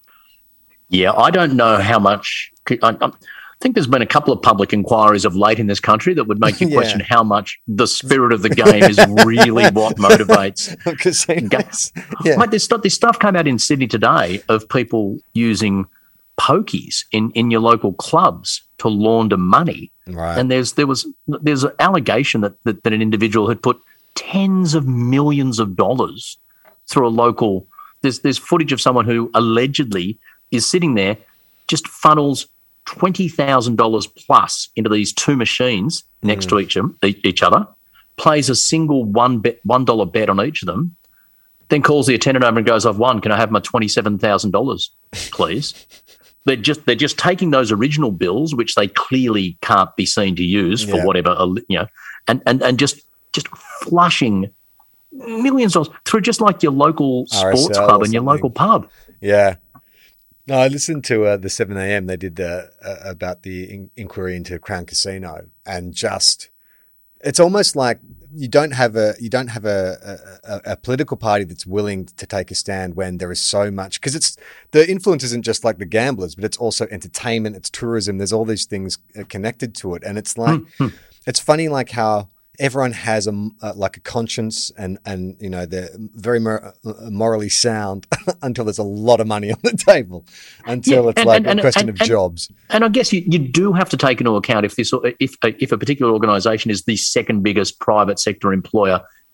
Yeah, I don't know how much. I, I think there's been a couple of public inquiries of late in this country that would make you Yeah. question how much the spirit of the game is really what motivates. Casinos. Yeah. Mate, this stuff, this stuff came out in Sydney today of people using pokies in, in your local clubs to launder money. Right. And there's there was there's an allegation that, that that an individual had put tens of millions of dollars through a local. There's there's footage of someone who allegedly is sitting there, just funnels twenty thousand dollars plus into these two machines next to each them, each other, plays a single one bet one dollar bet on each of them, then calls the attendant over and goes, "I've won. Can I have my twenty seven thousand dollars, please?" They're just they're just taking those original bills, which they clearly can't be seen to use for Yeah. whatever, you know, and, and, and just just flushing millions of dollars through just like your local R S L sports or club and your something. local pub. Yeah. No, I listened to uh, the seven a.m. They did uh, uh, about the in- inquiry into Crown Casino, and just it's almost like you don't have a you don't have a, a, a political party that's willing to take a stand when there is so much, because it's the influence isn't just like the gamblers, but it's also entertainment, it's tourism. There's all these things uh, connected to it, and it's like it's funny like how everyone has a uh, like a conscience and and you know they're very mor- morally sound until there's a lot of money on the table, until Yeah, it's and- like and- a and- question and- of and- jobs. And I guess you, you do have to take into account if this if if a particular organisation is the second biggest private sector employer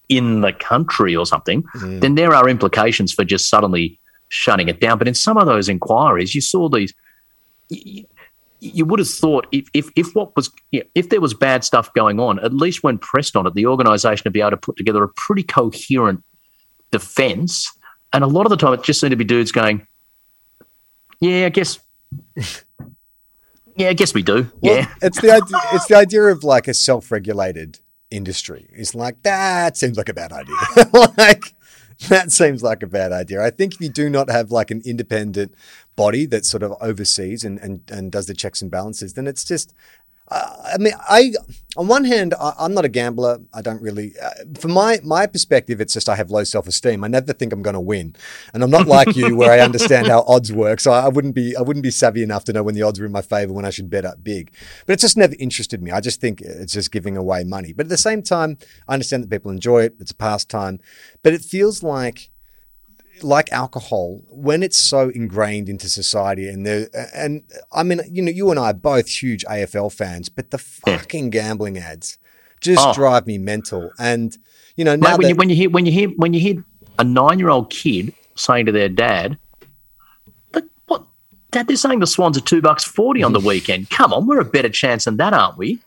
in the country or something, Mm. then there are implications for just suddenly shutting it down. But in some of those inquiries, you saw these. You, you would have thought if if if what was if there was bad stuff going on, at least when pressed on it, the organisation would be able to put together a pretty coherent defence. And a lot of the time, it just seemed to be dudes going, "Yeah, I guess." Yeah, I guess we do. Well, yeah, it's the idea, it's the idea of like a self-regulated industry. It's like that seems like a bad idea. Like that seems like a bad idea. I think if you do not have like an independent body that sort of oversees and and, and does the checks and balances, then it's just. Uh, I mean, I on one hand, I, I'm not a gambler. I don't really. Uh, from my my perspective, it's just I have low self-esteem. I never think I'm going to win, and I'm not like you where I understand how odds work. So I wouldn't be I wouldn't be savvy enough to know when the odds are in my favor, when I should bet up big. But it's just never interested me. I just think it's just giving away money. But at the same time, I understand that people enjoy it. It's a pastime, but it feels like. Like alcohol, when it's so ingrained into society, and there, and I mean, you know, you and I are both huge A F L fans, but the fucking gambling ads just Oh. drive me mental. And you know, now Mate, when that, you when you hear when you hear when you hear a nine-year-old kid saying to their dad, "But what, Dad? They're saying the Swans are two bucks forty on the weekend. Come on, we're a better chance than that, aren't we?"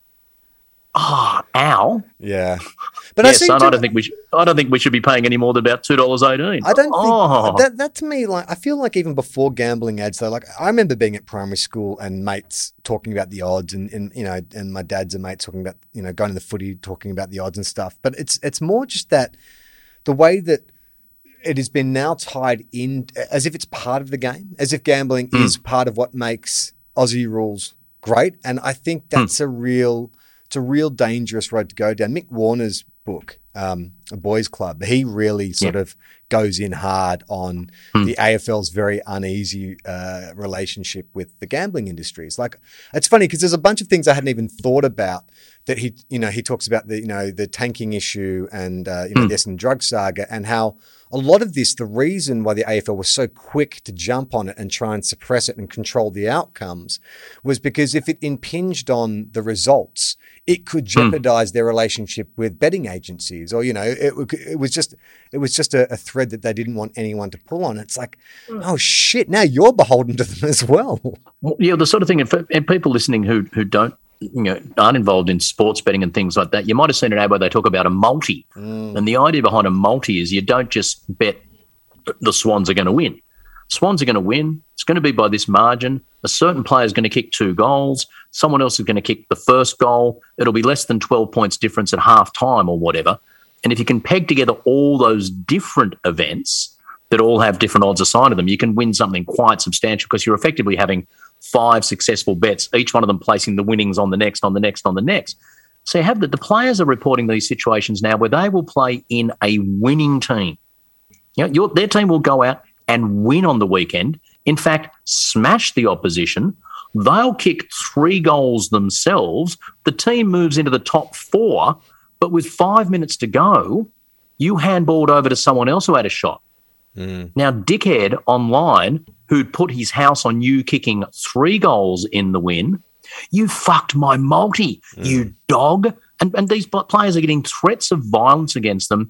Oh, ow! yeah, but yeah, I seem son, to, I don't think we should. I don't think we should be paying any more than about two dollars eighteen. I don't oh. think that that to me, like, I feel like even before gambling ads, though, like I remember being at primary school and mates talking about the odds, and, and you know, and my dad's a mate talking about, you know, going to the footy, talking about the odds and stuff. But it's it's more just that the way that it has been now tied in as if it's part of the game, as if gambling Mm. is part of what makes Aussie rules great. And I think that's mm. a real, it's a real dangerous road to go down. Mick Warner's book, um, A Boys Club, he really sort yeah. of goes in hard on mm. the A F L's very uneasy uh, relationship with the gambling industry. It's like, it's funny because there's a bunch of things I hadn't even thought about that he, you know, he talks about the, you know, the tanking issue and, uh, you know, mm. the Essendon drug saga, and how a lot of this, the reason why the A F L was so quick to jump on it and try and suppress it and control the outcomes was because if it impinged on the results, it could jeopardize mm. their relationship with betting agencies, or, you know, it, it was just, it was just a, a thread that they didn't want anyone to pull on. It's like, oh shit, now you're beholden to them as well. well yeah, the sort of thing, and, for, and people listening who who don't, you know, aren't involved in sports betting and things like that, you might have seen an ad where they talk about a multi. Mm. And the idea behind a multi is you don't just bet the Swans are going to win. Swans are going to win. It's going to be by this margin. A certain player is going to kick two goals. Someone else is going to kick the first goal. It'll be less than twelve points difference at half time or whatever. And if you can peg together all those different events that all have different odds assigned to them, you can win something quite substantial because you're effectively having five successful bets, each one of them placing the winnings on the next, on the next, on the next. So you have that the players are reporting these situations now where they will play in a winning team. You know, your, their team will go out and win on the weekend. In fact, smash the opposition. They'll kick three goals themselves. The team moves into the top four, but with five minutes to go, you handballed over to someone else who had a shot. Mm. Now, dickhead online who'd put his house on you kicking three goals in the win, you fucked my multi, mm. you dog. And, and these players are getting threats of violence against them.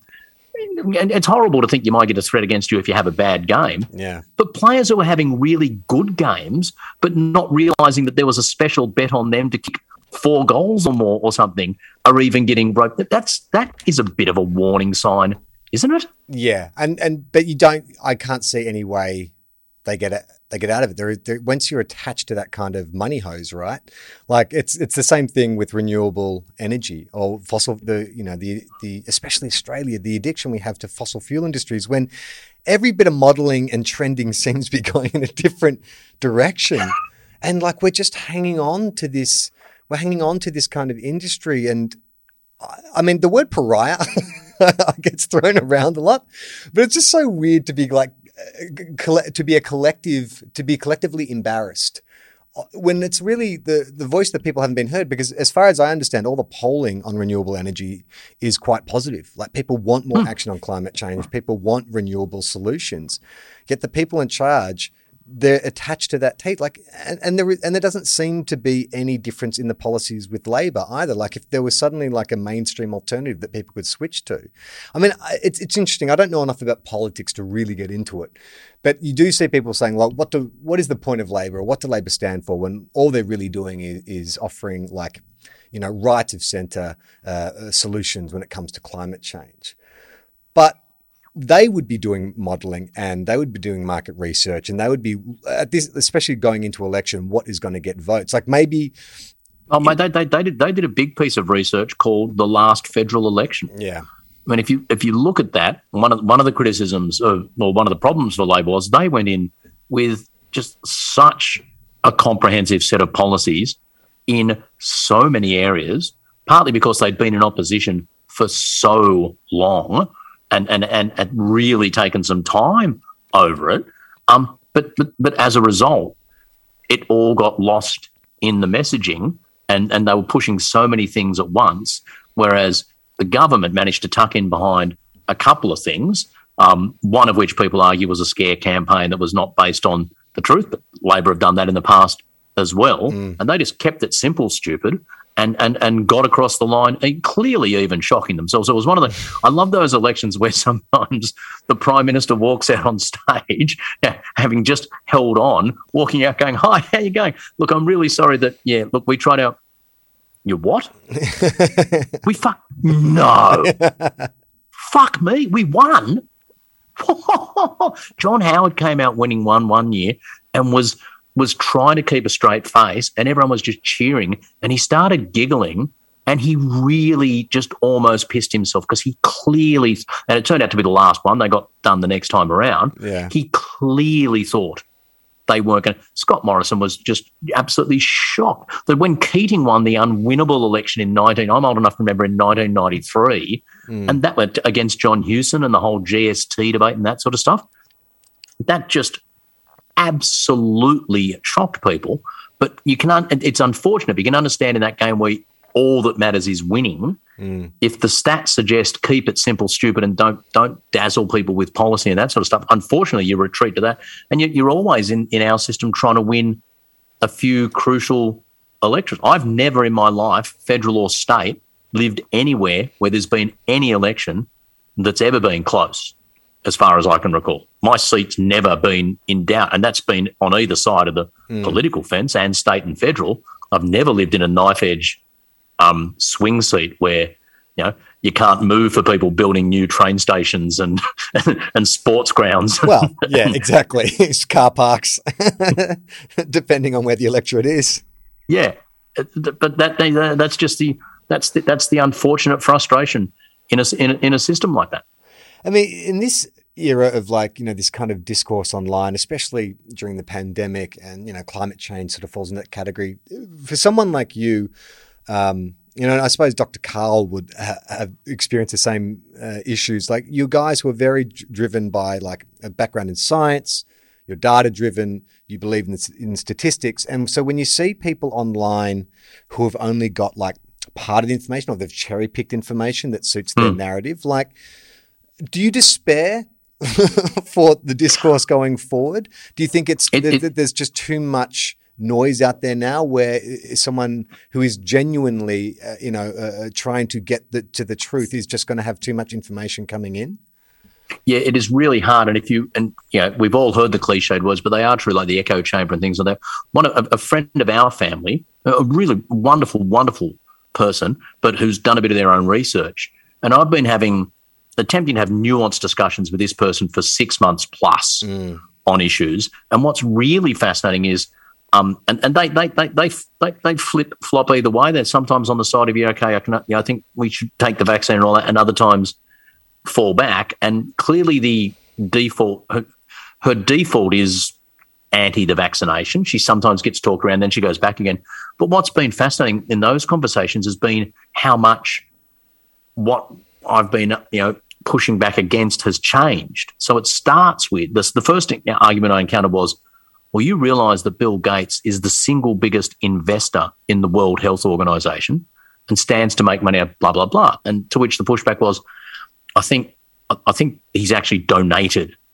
And it's horrible to think you might get a threat against you if you have a bad game. Yeah. But players who are having really good games but not realising that there was a special bet on them to kick four goals or more or something are even getting broke. That's, that is a bit of a warning sign, isn't it? Yeah. And, and but you don't, I can't see any way they get it. They get out of it. They're, they're, once you're attached to that kind of money hose, right? Like it's it's the same thing with renewable energy or fossil. The you know the the especially Australia, the addiction we have to fossil fuel industries. When every bit of modelling and trending seems to be going in a different direction, and like we're just hanging on to this. We're hanging on to this kind of industry, and I mean the word pariah gets thrown around a lot, but it's just so weird to be like. To be a collective, to be collectively embarrassed when it's really the, the voice that people haven't been heard, because as far as I understand, all the polling on renewable energy is quite positive. Like people want more mm. action on climate change. People want renewable solutions, yet the people in charge they're attached to that teeth. Like, and, and there and there doesn't seem to be any difference in the policies with Labor either. Like, if there was suddenly like a mainstream alternative that people could switch to, I mean, it's it's interesting. I don't know enough about politics to really get into it, but you do see people saying, "Well, what do what is the point of Labor, or what do Labor stand for?" When all they're really doing is, is offering like, you know, right of centre uh, solutions when it comes to climate change, but they would be doing modelling and they would be doing market research, and they would be at this, especially going into election, what is going to get votes. Like maybe, oh mate, they, they they did they did a big piece of research called the last federal election. Yeah, I mean, if you if you look at that, one of one of the criticisms of, or one of the problems for Labor was they went in with just such a comprehensive set of policies in so many areas, partly because they'd been in opposition for so long. And, and and and really taken some time over it, um, but, but but as a result, it all got lost in the messaging, and, and they were pushing so many things at once. Whereas the government managed to tuck in behind a couple of things, um, one of which people argue was a scare campaign that was not based on the truth. But Labor have done that in the past as well, mm. and they just kept it simple, stupid. And, and and got across the line, and clearly even shocking themselves. So it was one of the, I love those elections where sometimes the Prime Minister walks out on stage, having just held on, walking out going, "Hi, how you going? Look, I'm really sorry that, yeah, look, we tried out." You what? we fuck, no. Fuck me, we won. John Howard came out winning one one year and was was trying to keep a straight face, and everyone was just cheering, and he started giggling, and he really just almost pissed himself because he clearly, and it turned out to be the last one, they got done the next time around, yeah. He clearly thought they weren't going to. Scott Morrison was just absolutely shocked that when Keating won the unwinnable election in nineteen, I'm old enough to remember in nineteen ninety-three, mm. and that went against John Hewson and the whole G S T debate and that sort of stuff, that just absolutely shocked people. But you can un- it's unfortunate, but you can understand in that game where all that matters is winning. Mm. If the stats suggest keep it simple, stupid, and don't don't dazzle people with policy and that sort of stuff, unfortunately you retreat to that, and yet you're always in, in our system trying to win a few crucial electorates. I've never in my life, federal or state, lived anywhere where there's been any election that's ever been close, as far as I can recall. My seat's never been in doubt, and that's been on either side of the mm. political fence, and state and federal. I've never lived in a knife-edge um, swing seat where, you know, you can't move for people building new train stations and and sports grounds. Well, yeah, exactly. It's car parks, depending on where the electorate is. Yeah, but that that's just the that's the, that's the unfortunate frustration in a, in a in a system like that. I mean, in this era of like, you know, this kind of discourse online, especially during the pandemic, and, you know, climate change sort of falls in that category. For someone like you, um, you know, I suppose Doctor Karl would ha- have experienced the same uh, issues. Like, you guys were very d- driven by like a background in science, you're data driven, you believe in, the, in statistics. And so when you see people online who have only got like part of the information, or they've cherry picked information that suits their mm. narrative, like, do you despair for the discourse going forward? Do you think it's it, th- it, there's just too much noise out there now, where someone who is genuinely, uh, you know, uh, trying to get the, to the truth is just going to have too much information coming in? Yeah, it is really hard. And if you, and you know, we've all heard the cliched words, but they are true, like the echo chamber and things like that. One, a, a friend of our family, a really wonderful, wonderful person, but who's done a bit of their own research. And I've been having, attempting to have nuanced discussions with this person for six months plus mm. on issues. And what's really fascinating is, um, and, and they, they, they, they, they, they flip flop either way. They're sometimes on the side of, yeah, okay, I can, you know, I think we should take the vaccine and all that, and other times fall back. And clearly the default, her, her default is anti the vaccination. She sometimes gets talked around, then she goes back again. But what's been fascinating in those conversations has been how much what I've been, you know, pushing back against has changed. So it starts with this. The first argument I encountered was, well, you realise that Bill Gates is the single biggest investor in the World Health Organization and stands to make money out, blah, blah, blah. And to which the pushback was, I think, I think he's actually donated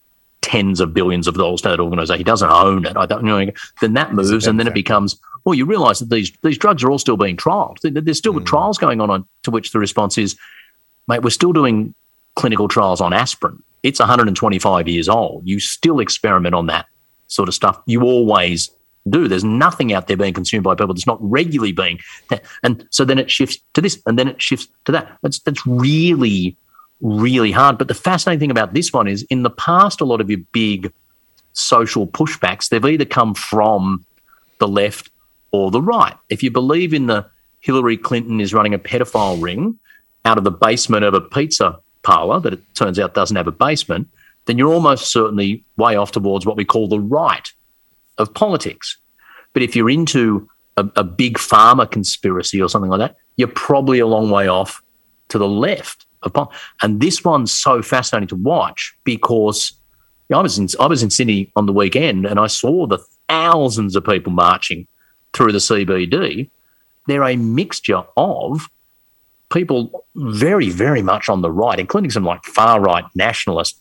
tens of billions of dollars to that organisation. He doesn't own it. I don't you know. Then that moves, and then it becomes, well, you realise that these these drugs are all still being trialled. There's still mm. trials going on, on to which the response is, mate, we're still doing clinical trials on aspirin. It's one hundred twenty-five years old. You still experiment on that sort of stuff. You always do. There's nothing out there being consumed by people that's not regularly being. And so then it shifts to this, and then it shifts to that. That's that's really, really hard. But the fascinating thing about this one is, in the past, a lot of your big social pushbacks, they've either come from the left or the right. If you believe in the Hillary Clinton is running a pedophile ring out of the basement of a pizza parlour that it turns out doesn't have a basement, then you're almost certainly way off towards what we call the right of politics. But if you're into a, a big pharma conspiracy or something like that, you're probably a long way off to the left of politics. And this one's so fascinating to watch because you know, I was in I was in Sydney on the weekend and I saw the thousands of people marching through the C B D. They're a mixture of people very, very much on the right, including some like far-right nationalist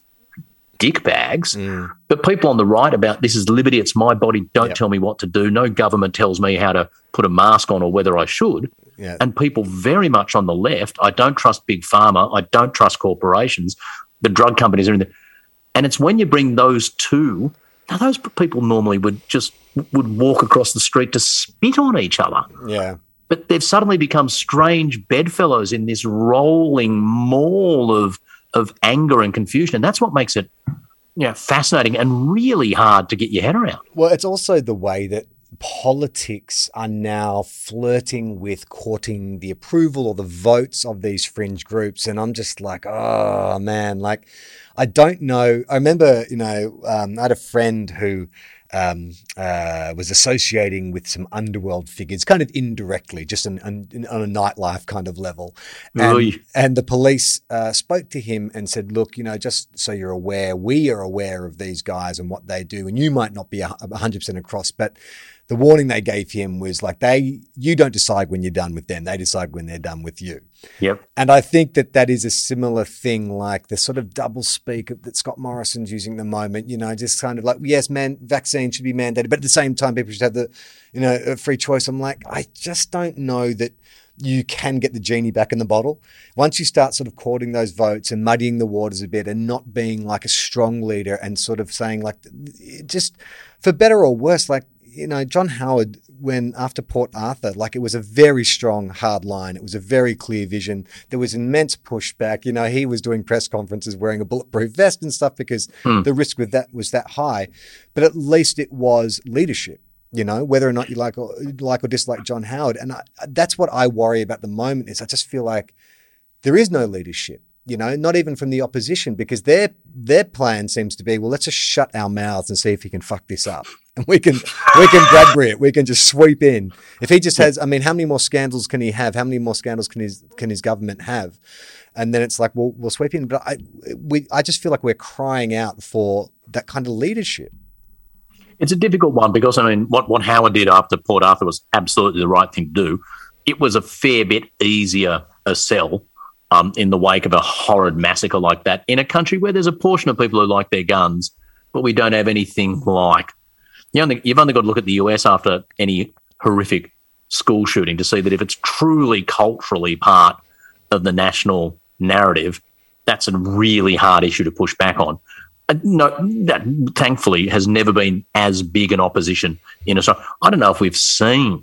dickbags, mm. but people on the right about this is liberty, it's my body, don't yep. tell me what to do, no government tells me how to put a mask on or whether I should. Yep. And people very much on the left, I don't trust big pharma, I don't trust corporations, the drug companies, everything. And it's when you bring those two, now those people normally would just would walk across the street to spit on each other. Yeah. But they've suddenly become strange bedfellows in this rolling mall of of anger and confusion. And that's what makes it you know, fascinating and really hard to get your head around. Well, it's also the way that politics are now flirting with courting the approval or the votes of these fringe groups. And I'm just like, oh, man, like, I don't know. I remember, you know, um, I had a friend who um, uh, was associating with some underworld figures, kind of indirectly, just an, an, on a nightlife kind of level. And, and the police uh, spoke to him and said, look, you know, just so you're aware, we are aware of these guys and what they do, and you might not be one hundred percent across, but the warning they gave him was like, they, you don't decide when you're done with them. They decide when they're done with you. Yep. And I think that that is a similar thing, like the sort of double speak that Scott Morrison's using at the moment, you know, just kind of like, yes, man, vaccine should be mandated, but at the same time, people should have the, you know, a free choice. I'm like, I just don't know that you can get the genie back in the bottle. Once you start sort of courting those votes and muddying the waters a bit and not being like a strong leader and sort of saying like, just for better or worse, like, you know, John Howard, when after Port Arthur, like it was a very strong, hard line. It was a very clear vision. There was immense pushback. You know, he was doing press conferences wearing a bulletproof vest and stuff because hmm. the risk with that was that high. But at least it was leadership, you know, whether or not you like or, like or dislike John Howard. And I, that's what I worry about at the moment is I just feel like there is no leadership. You know, not even from the opposition, because their their plan seems to be, well, let's just shut our mouths and see if he can fuck this up. And we can we can Bradbury it. We can just sweep in. If he just has, I mean, how many more scandals can he have? How many more scandals can his can his government have? And then it's like, well, we'll sweep in. But I we I just feel like we're crying out for that kind of leadership. It's a difficult one because, I mean, what, what Howard did after Port Arthur was absolutely the right thing to do. It was a fair bit easier a sell Um, in the wake of a horrid massacre like that in a country where there's a portion of people who like their guns, but we don't have anything like. You only, you've only got to look at the U S after any horrific school shooting to see that if it's truly culturally part of the national narrative, that's a really hard issue to push back on. Uh, no, that thankfully has never been as big an opposition in Australia. I don't know if we've seen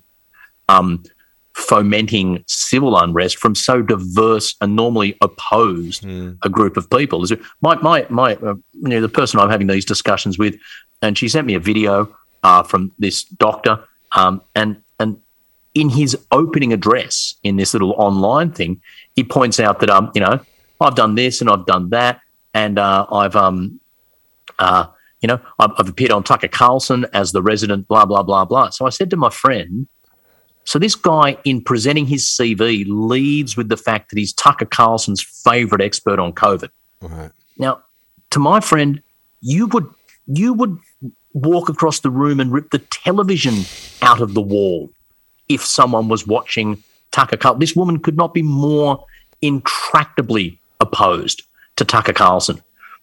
um, fomenting civil unrest from so diverse and normally opposed mm. a group of people. My, my, my, uh, you know, the person I'm having these discussions with, and she sent me a video uh, from this doctor, um, and and in his opening address in this little online thing, he points out that um, you know, I've done this and I've done that, and uh, I've um, uh, you know, I've, I've appeared on Tucker Carlson as the resident, blah blah blah blah. So I said to my friend, so this guy, in presenting his C V, leads with the fact that he's Tucker Carlson's favourite expert on COVID. Right. Now, to my friend, you would you would walk across the room and rip the television out of the wall if someone was watching Tucker Carlson. This woman could not be more intractably opposed to Tucker Carlson.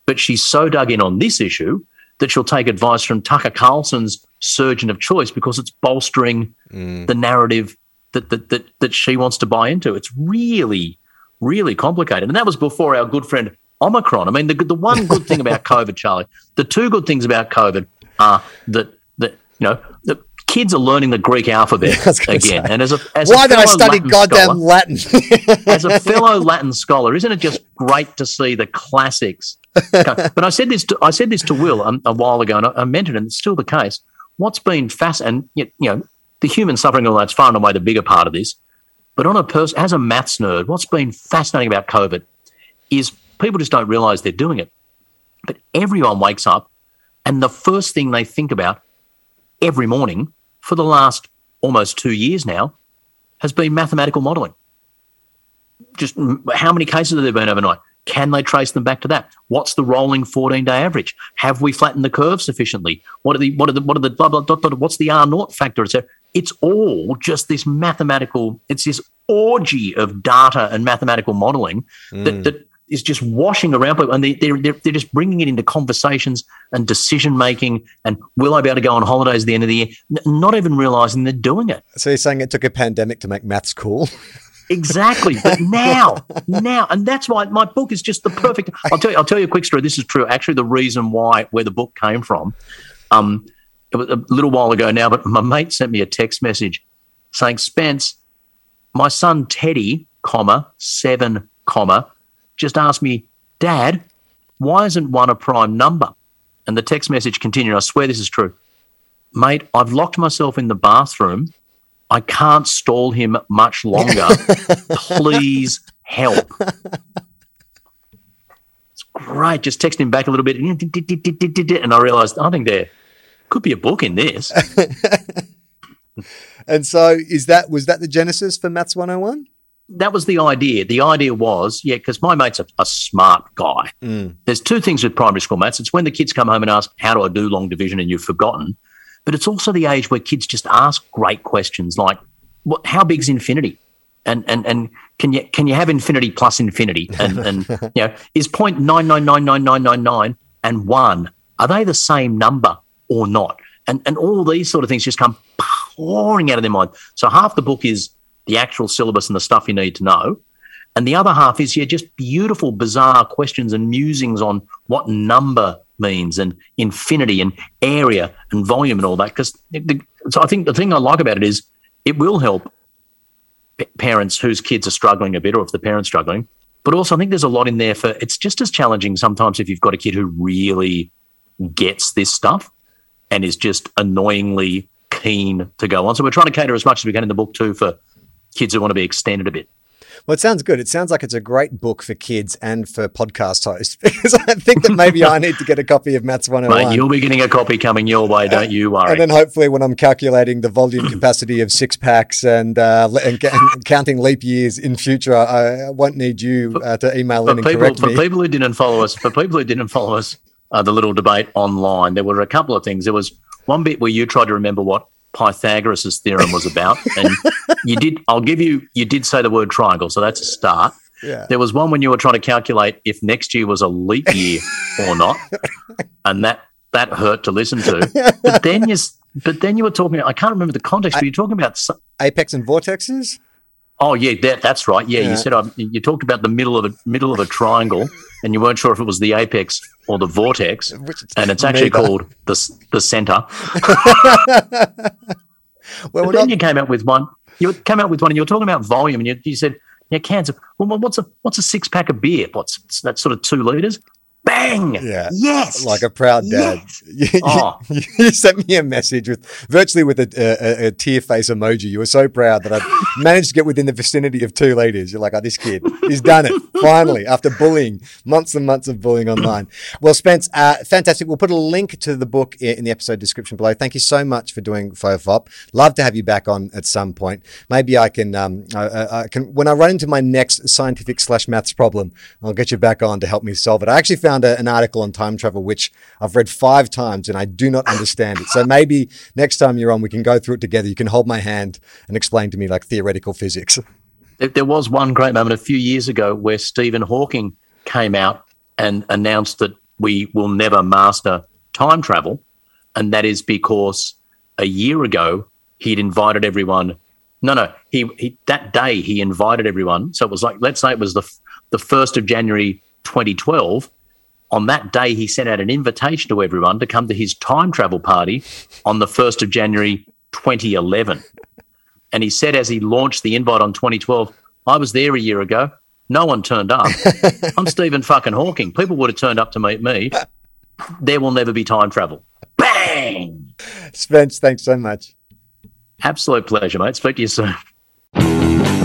but she's so dug in on this issue that she'll take advice from Tucker Carlson's surgeon of choice because it's bolstering mm. the narrative that, that that that she wants to buy into. It's really, really complicated. And that was before our good friend Omicron. I mean, the the one good thing about COVID, Charlie, the two good things about COVID are that, that you know, the kids are learning the Greek alphabet yeah, again. Say. And as a as Why a did I study Latin goddamn scholar, Latin? as a fellow Latin scholar, isn't it just great to see the classics? But I said this to, I said this to Will um, a while ago, and I, I meant it, and it's still the case. What's been fascinating, you know, the human suffering, all that's far and away the bigger part of this. But on a person, as a maths nerd, what's been fascinating about COVID is people just don't realise they're doing it. But everyone wakes up, and the first thing they think about every morning for the last almost two years now has been mathematical modelling. Just how many cases have there been overnight? Can they trace them back to that? What's the rolling fourteen-day average? Have we flattened the curve sufficiently? What are the what are the what are the blah blah dot dot? What's the R naught factor? Et cetera. It's all just this mathematical. It's this orgy of data and mathematical modelling mm. that that is just washing around, and they, they're they're they're just bringing it into conversations and decision making. And will I be able to go on holidays at the end of the year? N- not even realising they're doing it. So you're saying it took a pandemic to make maths cool? Exactly, but now, now, and that's why my book is just the perfect. I'll tell you. I'll tell you a quick story. This is true. Actually, the reason why where the book came from, um, it was a little while ago now. But my mate sent me a text message saying, "Spence, my son Teddy, comma seven, comma, just asked me, Dad, why isn't one a prime number?" And the text message continued. I swear this is true, mate. I've locked myself in the bathroom. I can't stall him much longer. Please help. It's great. Just text him back a little bit. And I realised, I think there could be a book in this. And so is that was that the genesis for Maths one oh one? That was the idea. The idea was, yeah, because my mate's a, a smart guy. Mm. There's two things with primary school maths. It's when the kids come home and ask, how do I do long division, and you've forgotten. But it's also the age where kids just ask great questions like, "What? How big's infinity? And and and can you can you have infinity plus infinity? And and you know, is point nine nine nine nine nine nine nine and one, are they the same number or not?" And and all these sort of things just come pouring out of their mind. So half the book is the actual syllabus and the stuff you need to know, and the other half is yeah, just beautiful, bizarre questions and musings on what number means and infinity and area and volume and all that. Because so I think the thing I like about it is it will help p- parents whose kids are struggling a bit, or if the parent's struggling. But also I think there's a lot in there for it's just as challenging sometimes if you've got a kid who really gets this stuff and is just annoyingly keen to go on. So we're trying to cater as much as we can in the book too for kids who want to be extended a bit. Well, it sounds good. It sounds like it's a great book for kids and for podcast hosts, because I think that maybe I need to get a copy of Maths one oh one. Mate, you'll be getting a copy coming your way, don't you worry. And then hopefully when I'm calculating the volume capacity of six packs and, uh, and, and counting leap years in future, I, I won't need you uh, to email for in and people, correct for me. For people who didn't follow us, for people who didn't follow us, uh, the little debate online, there were a couple of things. There was one bit where you tried to remember what Pythagoras' theorem was about, and you did. I'll give you. You did say the word triangle, so that's a start. Yeah. There was one when you were trying to calculate if next year was a leap year or not, and that that hurt to listen to. But then you, but then you were talking. I can't remember the context. But you're talking about apex and vortexes. Oh yeah, that, that's right. Yeah, yeah. You said um, you talked about the middle of a middle of a triangle, and you weren't sure if it was the apex or the vortex, it's and it's actually neither. Called the the center. Well, but then not... you came out with one. You came out with one, and you were talking about volume, and you, you said, "Yeah, cans of well, what's a what's a six pack of beer? What's that sort of two liters?" Bang! Yeah. Yes. Like a proud dad. Yes. You, oh. you, you sent me a message with virtually with a, a, a tear face emoji. You were so proud that I managed to get within the vicinity of two liters. You're like, oh, this kid, he's done it finally after bullying, months and months of bullying online. Well, Spence, uh, fantastic. We'll put a link to the book in the episode description below. Thank you so much for doing FOFOP. Love to have you back on at some point. Maybe I can, um, I, I can when I run into my next scientific slash maths problem, I'll get you back on to help me solve it. I actually found a, an article on time travel, which I've read five times and I do not understand it. So maybe next time you're on, we can go through it together. You can hold my hand and explain to me like theoretical physics. There was one great moment a few years ago where Stephen Hawking came out and announced that we will never master time travel. And that is because a year ago, he'd invited everyone. No, no, he, he that day he invited everyone. So it was like, let's say it was the the first of January twenty twelve. On that day, he sent out an invitation to everyone to come to his time travel party on the first of January twenty eleven. And he said as he launched the invite on twenty twelve, I was there a year ago. No one turned up. I'm Stephen fucking Hawking. People would have turned up to meet me. There will never be time travel. Bang! Spence, thanks so much. Absolute pleasure, mate. Speak to you soon.